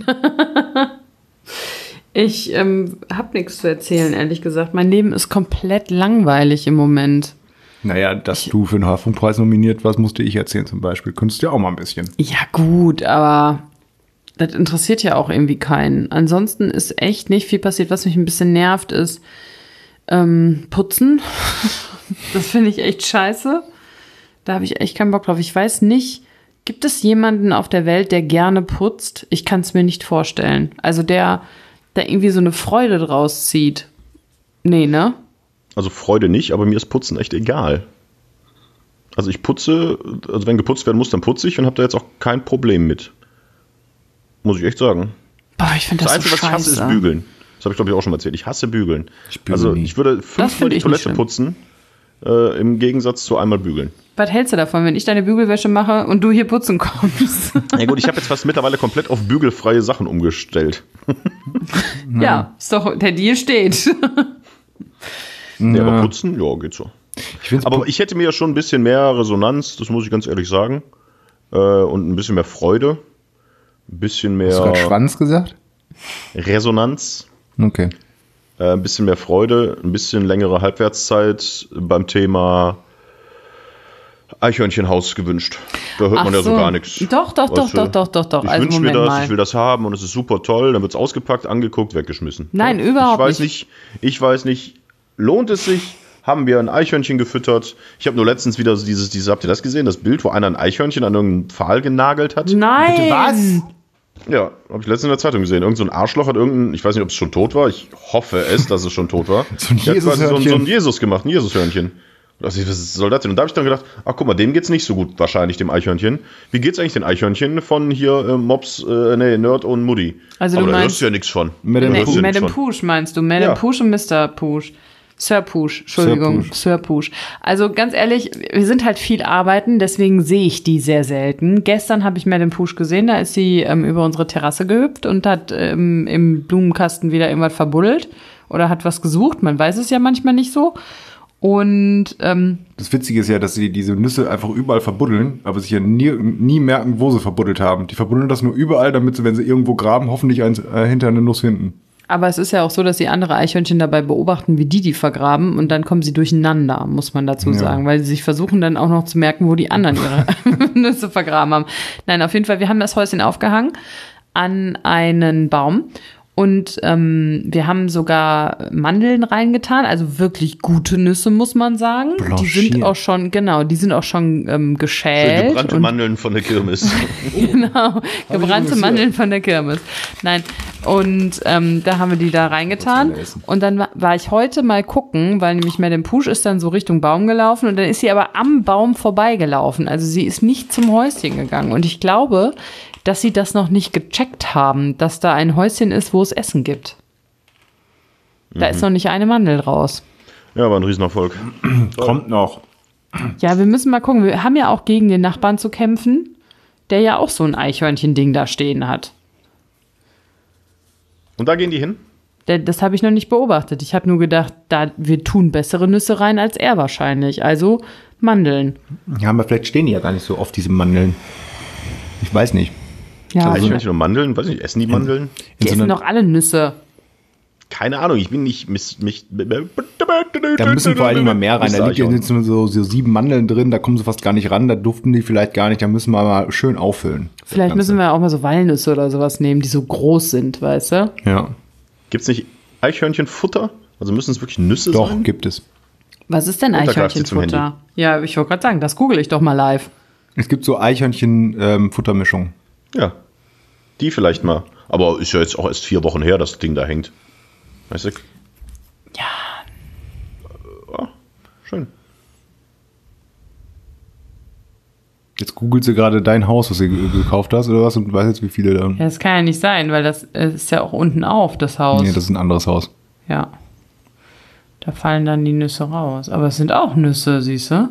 Ich ähm, habe nichts zu erzählen, ehrlich gesagt. Mein Leben ist komplett langweilig im Moment. Naja, dass du für den Hörfunkpreis nominiert warst, musste ich erzählen zum Beispiel. Könntest du ja auch mal ein bisschen. Ja gut, aber das interessiert ja auch irgendwie keinen. Ansonsten ist echt nicht viel passiert. Was mich ein bisschen nervt, ist ähm, Putzen. Das finde ich echt scheiße. Da habe ich echt keinen Bock drauf. Ich weiß nicht, gibt es jemanden auf der Welt, der gerne putzt? Ich kann es mir nicht vorstellen. Also der, der irgendwie so eine Freude draus zieht. Nee, ne? Also Freude nicht, aber mir ist Putzen echt egal. Also ich putze, also wenn geputzt werden muss, dann putze ich und habe da jetzt auch kein Problem mit. Muss ich echt sagen. Boah, ich finde Das, das, Einzige, so was ich hasse, scheiße. ist Bügeln. Das habe ich, glaube ich, auch schon mal erzählt. Ich hasse Bügeln. Ich bügel also nie. ich würde fünfmal find die ich nicht Toilette schlimm. putzen, äh, im Gegensatz zu einmal bügeln. Was hältst du davon, wenn ich deine Bügelwäsche mache und du hier putzen kommst? Ja gut, ich habe jetzt fast mittlerweile komplett auf bügelfreie Sachen umgestellt. Ja, ist doch, der Deal steht. Ja, aber putzen, ja, geht so. Ich find's Aber ich hätte mir ja schon ein bisschen mehr Resonanz, das muss ich ganz ehrlich sagen. Äh, und ein bisschen mehr Freude. Ein bisschen Hast du gerade mehr Schwanz gesagt? Resonanz. Okay. Äh, ein bisschen mehr Freude, ein bisschen längere Halbwertszeit beim Thema Eichhörnchenhaus gewünscht. Da hört Ach man ja so so. gar nichts. Doch, doch, doch, Weißt du? doch, doch, doch, doch. Ich Also wünsche mir Moment das, mal. ich will das haben und es ist super toll. Dann wird es ausgepackt, angeguckt, weggeschmissen. Nein, Ja, überhaupt ich weiß nicht. nicht. Ich weiß nicht, lohnt es sich? Haben wir ein Eichhörnchen gefüttert? Ich habe nur letztens wieder so dieses, dieses, habt ihr das gesehen? Das Bild, wo einer ein Eichhörnchen an irgendeinen Pfahl genagelt hat? Nein! Bitte was? Ja, habe ich letztens in der Zeitung gesehen. Irgend so ein Arschloch hat irgendein, ich weiß nicht, ob es schon tot war. Ich hoffe es, dass es schon tot war. So ein Der hat quasi so, ein- Jesushörnchen. so ein Jesus gemacht, ein Jesushörnchen. Was soll das denn? Und da habe ich dann gedacht, ach guck mal, dem geht's nicht so gut, wahrscheinlich dem Eichhörnchen. Wie geht's eigentlich den Eichhörnchen von hier äh, Mops, äh, nee, Nerd und Mutti? Also Aber du da meinst- hörst du ja nichts von. Madame Da Nee, hörst du ja Madame nichts von. Push meinst du? Madame Ja. Push und Mister Push. Sir Push, Entschuldigung, Push. Sir Push. Also ganz ehrlich, wir sind halt viel arbeiten, deswegen sehe ich die sehr selten. Gestern habe ich Madame Push gesehen, da ist sie ähm, über unsere Terrasse gehüpft und hat ähm, im Blumenkasten wieder irgendwas verbuddelt oder hat was gesucht. Man weiß es ja manchmal nicht so. Und ähm, Das Witzige ist ja, dass sie diese Nüsse einfach überall verbuddeln, aber sich ja nie, nie merken, wo sie verbuddelt haben. Die verbuddeln das nur überall, damit sie, wenn sie irgendwo graben, hoffentlich eins äh, hinter eine Nuss finden. aber es ist ja auch so, dass sie andere Eichhörnchen dabei beobachten, wie die die vergraben und dann kommen sie durcheinander, muss man dazu Ja. sagen, weil sie sich versuchen dann auch noch zu merken, wo die anderen ihre Nüsse vergraben haben. Nein, auf jeden Fall, wir haben das Häuschen aufgehangen an einen Baum und ähm, wir haben sogar Mandeln reingetan, also wirklich gute Nüsse, muss man sagen. Die sind Blanchiert. auch schon, genau, die sind auch schon ähm, Für geschält. gebrannte und- Mandeln von der Kirmes. Genau, gebrannte interessiert. Mandeln von der Kirmes. Nein, und ähm, da haben wir die da reingetan. Das essen. Und dann wa- war ich heute mal gucken, weil nämlich Madame Push ist dann so Richtung Baum gelaufen und dann ist sie aber am Baum vorbeigelaufen. Also sie ist nicht zum Häuschen gegangen. Und ich glaube, dass sie das noch nicht gecheckt haben, dass da ein Häuschen ist, wo es Essen gibt. Da ist noch nicht eine Mandel raus. Ja, war ein Riesenerfolg. Kommt noch. Ja, wir müssen mal gucken. Wir haben ja auch gegen den Nachbarn zu kämpfen, der ja auch so ein Eichhörnchen-Ding da stehen hat. Und da gehen die hin? Der- Das habe ich noch nicht beobachtet. Ich habe nur gedacht, da, wir tun bessere Nüsse rein als er wahrscheinlich. Also Mandeln. Ja, aber vielleicht stehen die ja gar nicht so oft, diese Mandeln. Ich weiß nicht. Ja, also, Eichhörnchen und Mandeln? Weiß nicht, essen die Mandeln? die so essen einer- doch alle Nüsse. Keine Ahnung, ich bin nicht miss, mich. Da müssen vor allem mal mehr rein. Da liegt ja jetzt nur so, so sieben Mandeln drin, da kommen sie fast gar nicht ran, da duften die vielleicht gar nicht, da müssen wir mal schön auffüllen. Vielleicht müssen wir auch mal so Walnüsse oder sowas nehmen, die so groß sind, weißt du? Ja, Gibt es nicht Eichhörnchenfutter? Also müssen es wirklich Nüsse doch, sein? gibt es. Was ist denn Und da greift sie zum Eichhörnchenfutter? Ja, ich wollte gerade sagen, das google ich doch mal live. Es gibt so Eichhörnchen-Futtermischung. Ja. Die vielleicht mal. Aber ist ja jetzt auch erst vier Wochen her, das Ding da hängt. Weißt du? Ja. Ja, schön. Jetzt googelst du gerade dein Haus, was du ge- gekauft hast oder was und weißt jetzt, wie viele da. Ja, das kann ja nicht sein, weil das äh, ist ja auch unten auf, das Haus. Nee, das ist ein anderes Haus. Ja. Da fallen dann die Nüsse raus. Aber es sind auch Nüsse, siehst du?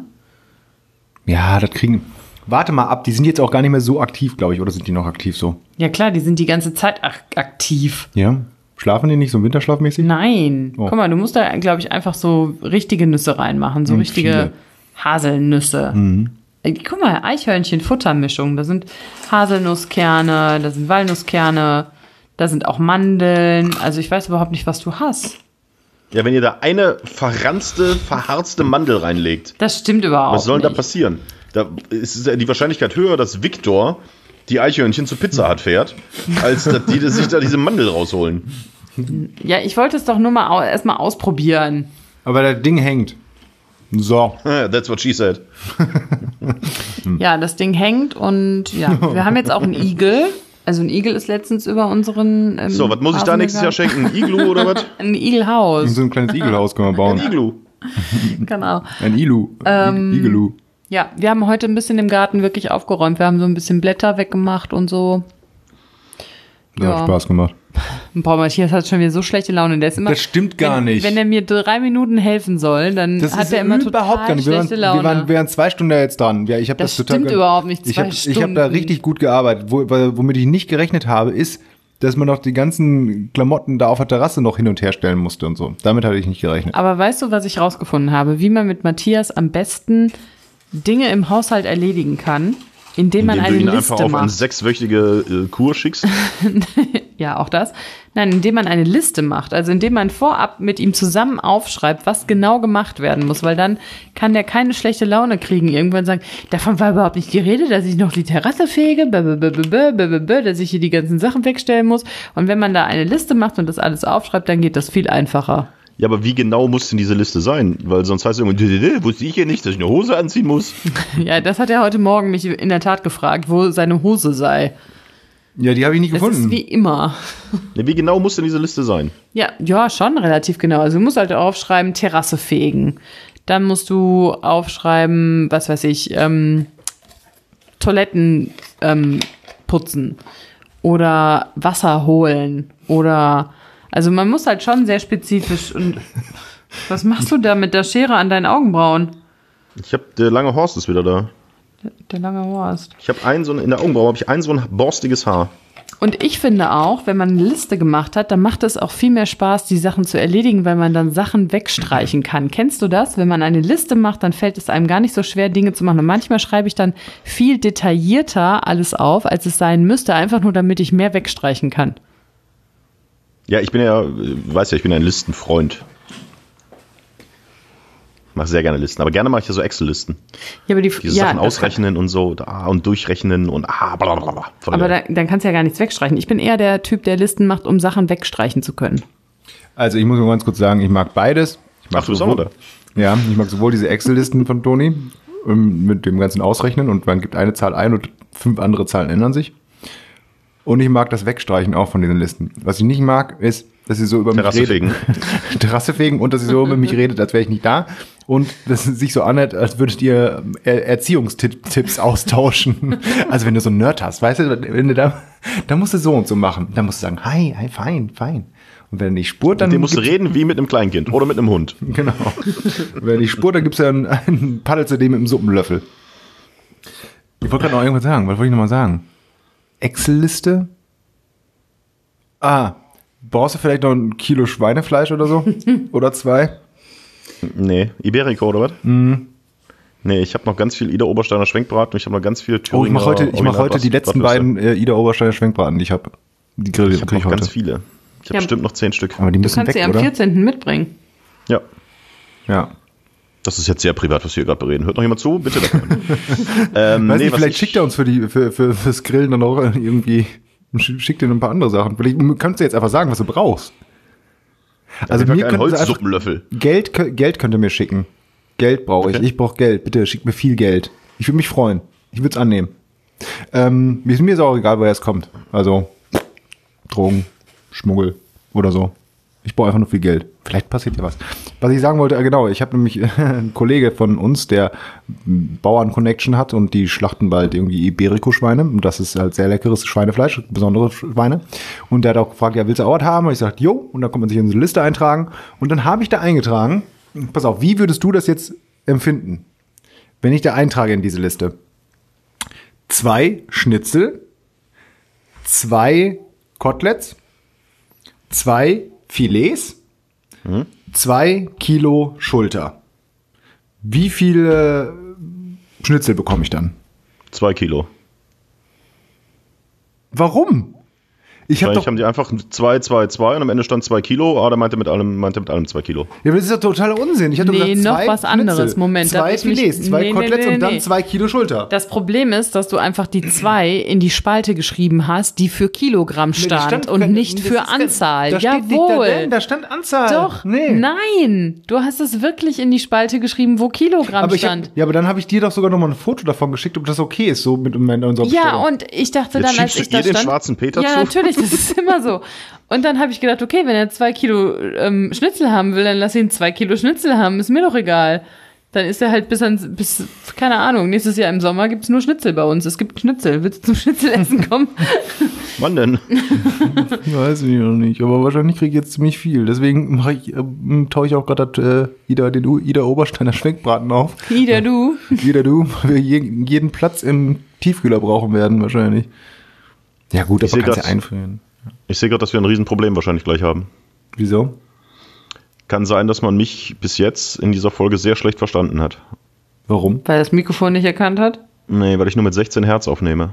Ja, das kriegen. Warte mal ab, die sind jetzt auch gar nicht mehr so aktiv, glaube ich, oder sind die noch aktiv so? Ja klar, die sind die ganze Zeit ak aktiv. Ja. Schlafen die nicht so winterschlafmäßig? Nein. Oh. Guck mal, du musst da, glaube ich, einfach so richtige Nüsse reinmachen. So Hm, richtige viele. Haselnüsse. Mhm. Äh, Guck mal, Eichhörnchen-Futtermischung. Da sind Haselnusskerne, da sind Walnusskerne, da sind auch Mandeln. Also ich weiß überhaupt nicht, was du hast. Ja, wenn ihr da eine verranzte, verharzte Mandel reinlegt, Das stimmt überhaupt was soll da nicht. passieren? Da ist die Wahrscheinlichkeit höher, dass Viktor die Eichhörnchen zu Pizza Hut fährt, als dass die sich da diese Mandel rausholen. Ja, ich wollte es doch nur mal au erstmal ausprobieren. Aber das Ding hängt. So. That's what she said. Ja, das Ding hängt und ja, wir haben jetzt auch einen Igel. Also ein Igel ist letztens über unseren ähm, So, was muss ich da Rasen nächstes Jahr gegangen. schenken? Ein Iglu oder was? Ein Igelhaus, So ein kleines Igelhaus können wir bauen. Ein Iglu. genau. Ein Ilu. Ähm, Igelu. Ja, wir haben heute ein bisschen im Garten wirklich aufgeräumt. Wir haben so ein bisschen Blätter weggemacht und so. Ja, ja. hat Spaß gemacht. Boah, Matthias hat schon wieder so schlechte Laune. Der ist immer, Das stimmt gar wenn, nicht. Wenn er mir drei Minuten helfen soll, dann Das hat ist er immer überhaupt total gar nicht. Wir waren, schlechte Laune. wir, waren, wir waren zwei Stunden da jetzt dran. Ja, ich hab Das das, total stimmt ge- überhaupt nicht, Ich zwei habe ich hab da Stunden. richtig gut gearbeitet. Wo, womit ich nicht gerechnet habe, ist, dass man noch die ganzen Klamotten da auf der Terrasse noch hin und her stellen musste und so. Damit hatte ich nicht gerechnet. Aber weißt du, was ich rausgefunden habe? Wie man mit Matthias am besten Dinge im Haushalt erledigen kann, indem man Indem eine du ihn Liste einfach auf eine macht. sechswöchige äh, Kur schickst. Ja, auch das. Nein, indem man eine Liste macht. Also indem man vorab mit ihm zusammen aufschreibt, was genau gemacht werden muss. Weil dann kann der keine schlechte Laune kriegen. Irgendwann sagen, davon war überhaupt nicht die Rede, dass ich noch die Terrasse fege, blablabla, dass ich hier die ganzen Sachen wegstellen muss. Und wenn man da eine Liste macht und das alles aufschreibt, dann geht das viel einfacher. Ja, aber wie genau muss denn diese Liste sein? Weil sonst heißt es irgendwie, wusste ich ja nicht, dass ich eine Hose anziehen muss. Ja, das hat er heute Morgen mich in der Tat gefragt, wo seine Hose sei. Ja, die habe ich nicht Das ist gefunden. wie immer. Ja, wie genau muss denn diese Liste sein? Ja, ja, schon relativ genau. Also du musst halt aufschreiben, Terrasse fegen. Dann musst du aufschreiben, was weiß ich, ähm, Toiletten ähm, putzen oder Wasser holen oder, also man muss halt schon sehr spezifisch und was machst du da mit der Schere an deinen Augenbrauen? Ich habe der lange Horst ist wieder da. Der, der lange Horst. Ich habe einen so ein, in der Augenbraue habe ich ein so ein borstiges Haar. Und ich finde auch, wenn man eine Liste gemacht hat, dann macht es auch viel mehr Spaß, die Sachen zu erledigen, weil man dann Sachen wegstreichen kann. Kennst du das? Wenn man eine Liste macht, dann fällt es einem gar nicht so schwer, Dinge zu machen. Und manchmal schreibe ich dann viel detaillierter alles auf, als es sein müsste, einfach nur damit ich mehr wegstreichen kann. Ja, ich bin ja, weiß ja, ich bin ein Listenfreund. Ich mache sehr gerne Listen, aber gerne mache ich ja so Excel-Listen. Ja, aber die Diese ja, Sachen das ausrechnen und so da, und durchrechnen und ah, blablabla. Voll Kann, aber geil. da, dann kannst du ja gar nichts wegstreichen. Ich bin eher der Typ, der Listen macht, um Sachen wegstreichen zu können. Also ich muss nur ganz kurz sagen, ich mag beides. Ich mag Ach, du bist auch sowohl- noch Ja, ich mag sowohl diese Excel-Listen von Toni ähm, mit dem ganzen Ausrechnen und man gibt eine Zahl ein und fünf andere Zahlen ändern sich. Und ich mag das Wegstreichen auch von diesen Listen. Was ich nicht mag, ist, dass sie so über Terrasse mich redet. Terrasse fegen und dass sie so über mich redet, als wäre ich nicht da. Und dass es sich so anhört, als würdet ihr Er- Erziehungstipps austauschen. Also wenn du so einen Nerd hast, weißt du, wenn du da, da musst du so und so machen. Da musst du sagen, hi, hi, fein, fein. Und wenn er nicht spurt, dann Mit dem musst du gibt's- reden wie mit einem Kleinkind oder mit einem Hund. Genau. Wenn er nicht spurt, dann gibt's ja einen, einen Paddel zu dem mit dem Suppenlöffel. Ich wollte gerade noch irgendwas sagen. Was wollte ich noch mal sagen? Excel-Liste? Ah, brauchst du vielleicht noch ein Kilo Schweinefleisch oder so? Oder zwei? Nee, Iberico oder was? Mhm. Nee, ich habe noch ganz viel Ida Obersteiner Schwenkbraten und ich habe noch ganz viel Oh, ich Thüringer. mache heute, ich mach heute die Original- letzten Bratwürste. beiden äh, Ida Obersteiner Schwenkbraten, die ich habe. Die Grill Ich habe krieg ich noch heute. ganz viele. Ich habe Ja. bestimmt noch zehn Stück. Aber die Du müssen kannst weg, sie am oder? vierzehnten mitbringen. Ja, Ja. das ist jetzt sehr privat, was wir hier gerade bereden. Hört noch jemand zu? Bitte. ähm, Weiß nee, nicht, was vielleicht ich- schickt er uns für die für, für fürs Grillen dann auch irgendwie sch- schickt dir ein paar andere Sachen. Vielleicht kannst du jetzt einfach sagen, was du brauchst. Also Ich mag mir einen könnte einfach Holzsuppenlöffel. Geld kö- Geld könnt ihr mir schicken. Geld brauche ich. Okay. Ich brauche Geld. Bitte schickt mir viel Geld. Ich würde mich freuen. Ich würde es annehmen. Ähm, mir ist mir ist auch egal, woher es kommt. Also Drogen, Schmuggel oder so. Ich brauche einfach nur viel Geld. Vielleicht passiert ja was. Was ich sagen wollte, äh, genau, ich habe nämlich äh, einen Kollege von uns, der Bauern-Connection hat und die schlachten bald irgendwie Iberico-Schweine. Und das ist halt sehr leckeres Schweinefleisch, besondere Schweine. Und der hat auch gefragt, ja, willst du auch was haben? Und ich sagte, jo. Und dann kann man sich in so eine Liste eintragen. Und dann habe ich da eingetragen, pass auf, wie würdest du das jetzt empfinden, wenn ich da eintrage in diese Liste? Zwei Schnitzel, zwei Koteletts, zwei Filets, hm? zwei Kilo Schulter. Wie viele Schnitzel bekomme ich dann? Zwei Kilo. Warum? Ich hab Wahrscheinlich doch, haben die einfach zwei, zwei, zwei und am Ende stand zwei Kilo. Ah, der meinte mit allem, meinte mit allem zwei Kilo. Ja, aber das ist doch totaler Unsinn. Ich hatte Nee, gesagt, noch zwei was anderes. Schnitzel, Moment, da zwei hab ich mich- Filets, zwei nee, nee, Koteletts nee, und dann nee. zwei Kilo Schulter. Das Problem ist, dass du einfach die zwei in die Spalte geschrieben hast, die für Kilogramm Nee, da stand stand- und das nicht ist- für Anzahl. Da steht nicht da Jawohl. drin, da stand Anzahl. Doch, Nee. nein. Du hast es wirklich in die Spalte geschrieben, wo Kilogramm Aber ich hab, stand. ja, aber dann habe ich dir doch sogar noch mal ein Foto davon geschickt, ob das okay ist, so mit in unserer Ja, Bestellung. und ich dachte Jetzt dann, als schiebst ich du da ihr den stand... schwarzen Peter ja, zu? natürlich, das ist immer so. Und dann habe ich gedacht, okay, wenn er zwei Kilo ähm, Schnitzel haben will, dann lass ihn zwei Kilo Schnitzel haben, ist mir doch egal. Dann ist er halt bis ans, bis, keine Ahnung, nächstes Jahr im Sommer gibt's nur Schnitzel bei uns. Es gibt Schnitzel. Willst du zum Schnitzelessen kommen? Wann denn? Weiß ich noch nicht, aber wahrscheinlich kriege ich jetzt ziemlich viel. Deswegen mache ich, äh, taue ich auch gerade äh, Ida, den U- Ida Obersteiner Schwenkbraten auf. Ida, du. Wieder du, weil wir je, jeden Platz im Tiefkühler brauchen werden wahrscheinlich. Ja gut, Ich aber seh kannst ja grad- einfrieren. Ich sehe gerade, dass wir ein Riesenproblem wahrscheinlich gleich haben. Wieso? Kann sein, dass man mich bis jetzt in dieser Folge sehr schlecht verstanden hat. Warum? Weil er das Mikrofon nicht erkannt hat? Nee, weil ich nur mit sechzehn Hertz aufnehme.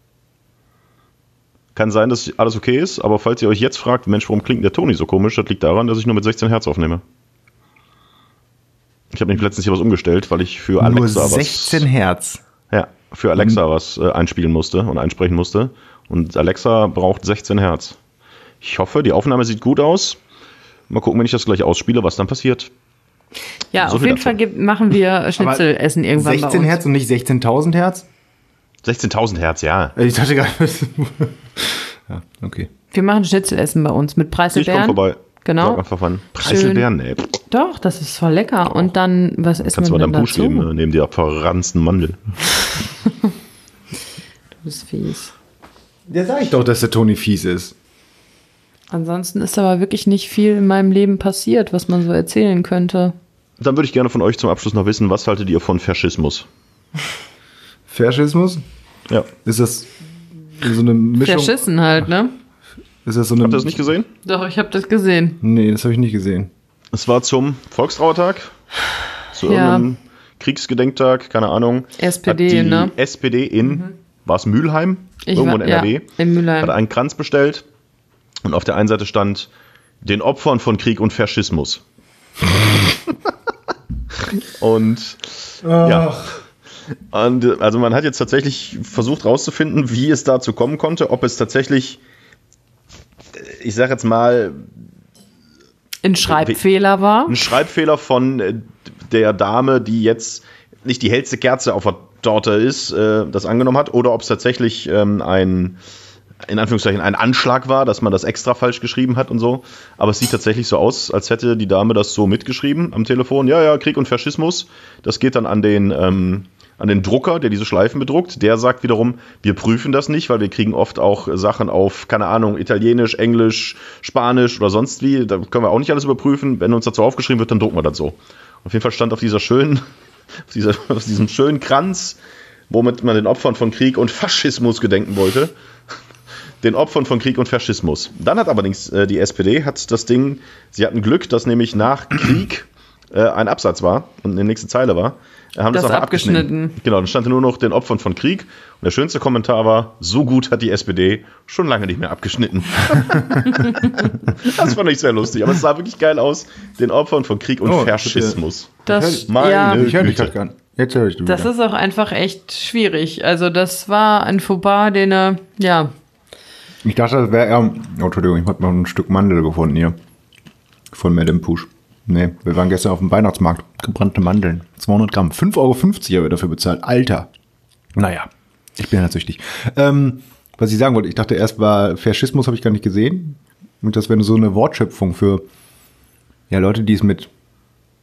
Kann sein, dass alles okay ist, aber falls ihr euch jetzt fragt, Mensch, warum klingt der Toni so komisch, das liegt daran, dass ich nur mit sechzehn Hertz aufnehme. Ich habe nämlich letztens hier was umgestellt, weil ich für Alexa Nur was... sechzehn Hertz. Ja, für Alexa was äh, einspielen musste und einsprechen musste. Und Alexa braucht sechzehn Hertz. Ich hoffe, die Aufnahme sieht gut aus. Mal gucken, wenn ich das gleich ausspiele, was dann passiert. Ja, So auf viel jeden dazu. Fall gibt, machen wir Schnitzelessen irgendwann bei sechzehn uns. Hertz und nicht sechzehntausend Hertz? sechzehntausend Hertz, ja. Ich dachte gerade... ja, okay. Wir machen Schnitzelessen bei uns mit Ich komme Preiselbeeren. vorbei. Genau. Sag einfach wann. Preiselbeeren, nee. Doch, das ist voll lecker. Und dann, was isst Kannst du man mal denn deinem Pusch dazu? geben, äh, neben der verranzten Mandel. Du bist fies. Ja, sag ich doch, dass der Toni fies ist. Ansonsten ist aber wirklich nicht viel in meinem Leben passiert, was man so erzählen könnte. Dann würde ich gerne von euch zum Abschluss noch wissen, was haltet ihr von Faschismus? Faschismus? Ja. Ist das so eine Mischung? Verschissen halt, ne? Ist das so eine Habt ihr das nicht gesehen? Doch, ich habe das gesehen. Nee, das habe ich nicht gesehen. Es war zum Volkstrauertag, zu Ja. irgendeinem Kriegsgedenktag, keine Ahnung. S P D, hat die ne? S P D in, war es Mülheim? Ich Irgendwo war- in N R W. ja, in Mülheim. Hat einen Kranz bestellt und auf der einen Seite stand, den Opfern von Krieg und Faschismus. Und ja. Und, äh, also man hat jetzt tatsächlich versucht rauszufinden, wie es dazu kommen konnte, ob es tatsächlich, äh, ich sag jetzt mal, Ein Schreibfehler war. ein Schreibfehler von äh, der Dame, die jetzt nicht die hellste Kerze auf der Torte ist, äh, das angenommen hat, oder ob es tatsächlich ähm, ein, in Anführungszeichen, ein Anschlag war, dass man das extra falsch geschrieben hat und so. Aber es sieht tatsächlich so aus, als hätte die Dame das so mitgeschrieben am Telefon. Ja, ja, Krieg und Faschismus. Das geht dann an den, ähm, an den Drucker, der diese Schleifen bedruckt. Der sagt wiederum, wir prüfen das nicht, weil wir kriegen oft auch Sachen auf, keine Ahnung, Italienisch, Englisch, Spanisch oder sonst wie. Da können wir auch nicht alles überprüfen. Wenn uns dazu aufgeschrieben wird, dann drucken wir das so. Auf jeden Fall stand auf dieser schönen, auf, dieser, auf diesem schönen Kranz, womit man den Opfern von Krieg und Faschismus gedenken wollte, den Opfern von Krieg und Faschismus. Dann hat allerdings äh, die S P D hat das Ding, sie hatten Glück, dass nämlich nach Krieg äh, ein Absatz war und eine nächste Zeile war. Äh, haben das, Das aber abgeschnitten. abgeschnitten. Genau, dann stand nur noch den Opfern von Krieg. Und der schönste Kommentar war, so gut hat die S P D schon lange nicht mehr abgeschnitten. Das fand ich sehr lustig, aber es sah wirklich geil aus, den Opfern von Krieg und Oh, Faschismus. Das, Meine ja, Ich höre dich Güte. halt gar nicht. Jetzt höre ich du das wieder. ist auch einfach echt schwierig. Also das war ein Fauxpas, den er, ja, Ich dachte, das wäre eher... Oh, Entschuldigung, ich habe noch ein Stück Mandel gefunden hier. Von Madame Push. Nee, wir waren gestern auf dem Weihnachtsmarkt. Gebrannte Mandeln. zweihundert Gramm. fünf Euro fünfzig haben wir dafür bezahlt. Alter. Naja, ich bin ja süchtig. Ähm, was ich sagen wollte, ich dachte erst war Faschismus, habe ich gar nicht gesehen. Und das wäre so eine Wortschöpfung für ja Leute, die es mit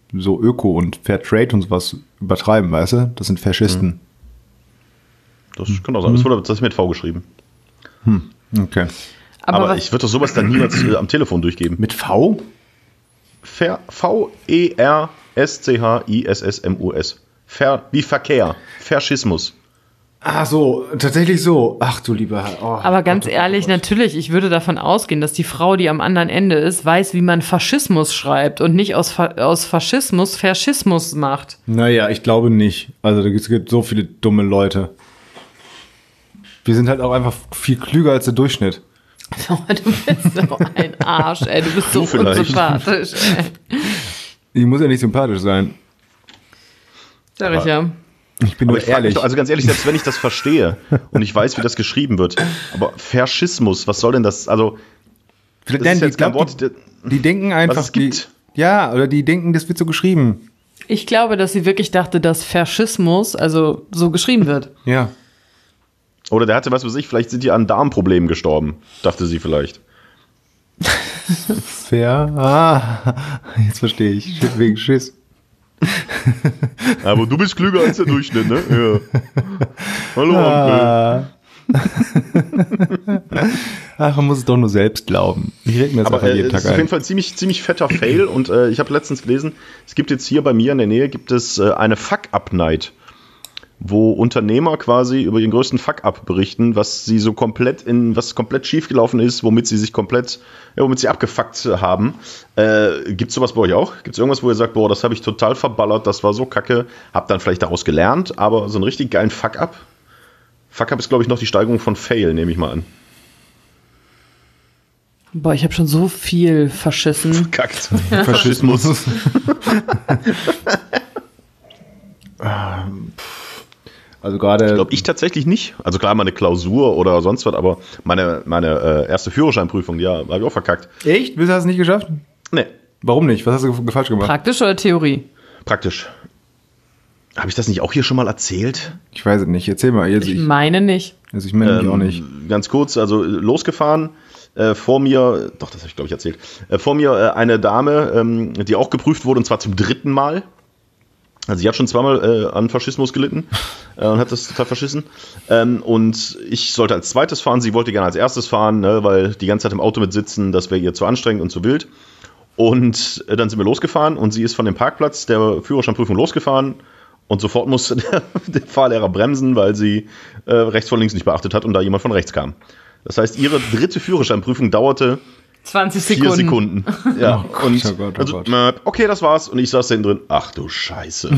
so Öko und Fairtrade und sowas übertreiben, weißt du? Das sind Faschisten. Das kann auch sein. Das wurde das ist mit V geschrieben. Hm. Okay. Aber, Aber was, ich würde doch sowas dann niemals äh, am Telefon durchgeben. Mit V? Ver, V E R S C H I S S M U S. Ver, wie Verkehr. Faschismus. Ah, so, tatsächlich so. Ach du lieber Herr. Oh, aber ganz Gott, ehrlich, Gott. natürlich, ich würde davon ausgehen, dass die Frau, die am anderen Ende ist, weiß, wie man Faschismus schreibt und nicht aus, Fa- aus Faschismus Faschismus macht. Naja, ich glaube nicht. Also es gibt so viele dumme Leute. Wir sind halt auch einfach viel klüger als der Durchschnitt. Oh, du bist so ein Arsch, ey. Du bist so Du vielleicht. unsympathisch, ey. Ich muss ja nicht sympathisch sein. Sag ich ja. Ich bin Aber nur ich frag mich ehrlich. doch, also ganz ehrlich, selbst wenn ich das verstehe und ich weiß, wie das geschrieben wird, aber Faschismus, was soll denn das? Also, das Nein, ist die, jetzt kein glaub, Wort, die, die denken einfach, was es gibt. Die, ja, oder die denken, das wird so geschrieben. Ich glaube, dass sie wirklich dachte, dass Faschismus also so geschrieben wird. Ja. Oder der hatte, was weiß ich, vielleicht sind die an Darmproblemen gestorben, dachte sie vielleicht. Fair. Ah, jetzt verstehe ich. Wegen Schiss. Aber du bist klüger als der Durchschnitt, ne? Ja. Hallo, Onkel. Ah. Ach, man muss es doch nur selbst glauben. Ich rede mir das Aber einfach äh, jeden es Tag ist auf jeden ein. Fall ein ziemlich, ziemlich fetter Fail und äh, ich habe letztens gelesen, es gibt jetzt hier bei mir in der Nähe gibt es äh, eine Fuck-Up-Night, wo Unternehmer quasi über ihren größten Fuck-Up berichten, was sie so komplett in, was komplett schiefgelaufen ist, womit sie sich komplett, ja, womit sie abgefuckt haben. Äh, gibt's sowas bei euch auch? Gibt's irgendwas, wo ihr sagt, boah, das habe ich total verballert, das war so kacke, hab dann vielleicht daraus gelernt, aber so einen richtig geilen Fuck-Up? Fuck-Up ist, glaube ich, noch die Steigerung von Fail, nehme ich mal an. Boah, ich habe schon so viel verschissen. Kackt. Faschismus. Also gerade. Ich glaube, ich tatsächlich nicht. Also klar, meine Klausur oder sonst was, aber meine, meine äh, erste Führerscheinprüfung, ja, habe ich auch verkackt. Echt? Bist du das nicht geschafft? Nee, Warum nicht? Was hast du ge- falsch gemacht? Praktisch oder Theorie? praktisch. Habe ich das nicht auch hier schon mal erzählt? Ich weiß es nicht. Erzähl mal. Also Ich ich, meine nicht. also ich meine Ähm, auch nicht. Ganz kurz, also äh, losgefahren. Äh, vor mir, doch, das habe ich glaube ich erzählt. Äh, vor mir äh, eine Dame, ähm, die auch geprüft wurde und zwar zum dritten Mal. Also sie hat schon zweimal äh, an Faschismus gelitten äh, und hat das total verschissen. Ähm, und ich sollte als zweites fahren, sie wollte gerne als erstes fahren, ne, weil die ganze Zeit im Auto mit sitzen, das wäre ihr zu anstrengend und zu wild. Und äh, dann sind wir losgefahren und sie ist von dem Parkplatz der Führerscheinprüfung losgefahren und sofort musste der, der Fahrlehrer bremsen, weil sie äh, rechts von links nicht beachtet hat und da jemand von rechts kam. Das heißt, ihre dritte Führerscheinprüfung dauerte zwanzig vier Sekunden. Sekunden. Ja, Oh Gott, und oh Gott, oh also, Gott. äh, okay, das war's. Und ich saß da hinten drin. Ach du Scheiße.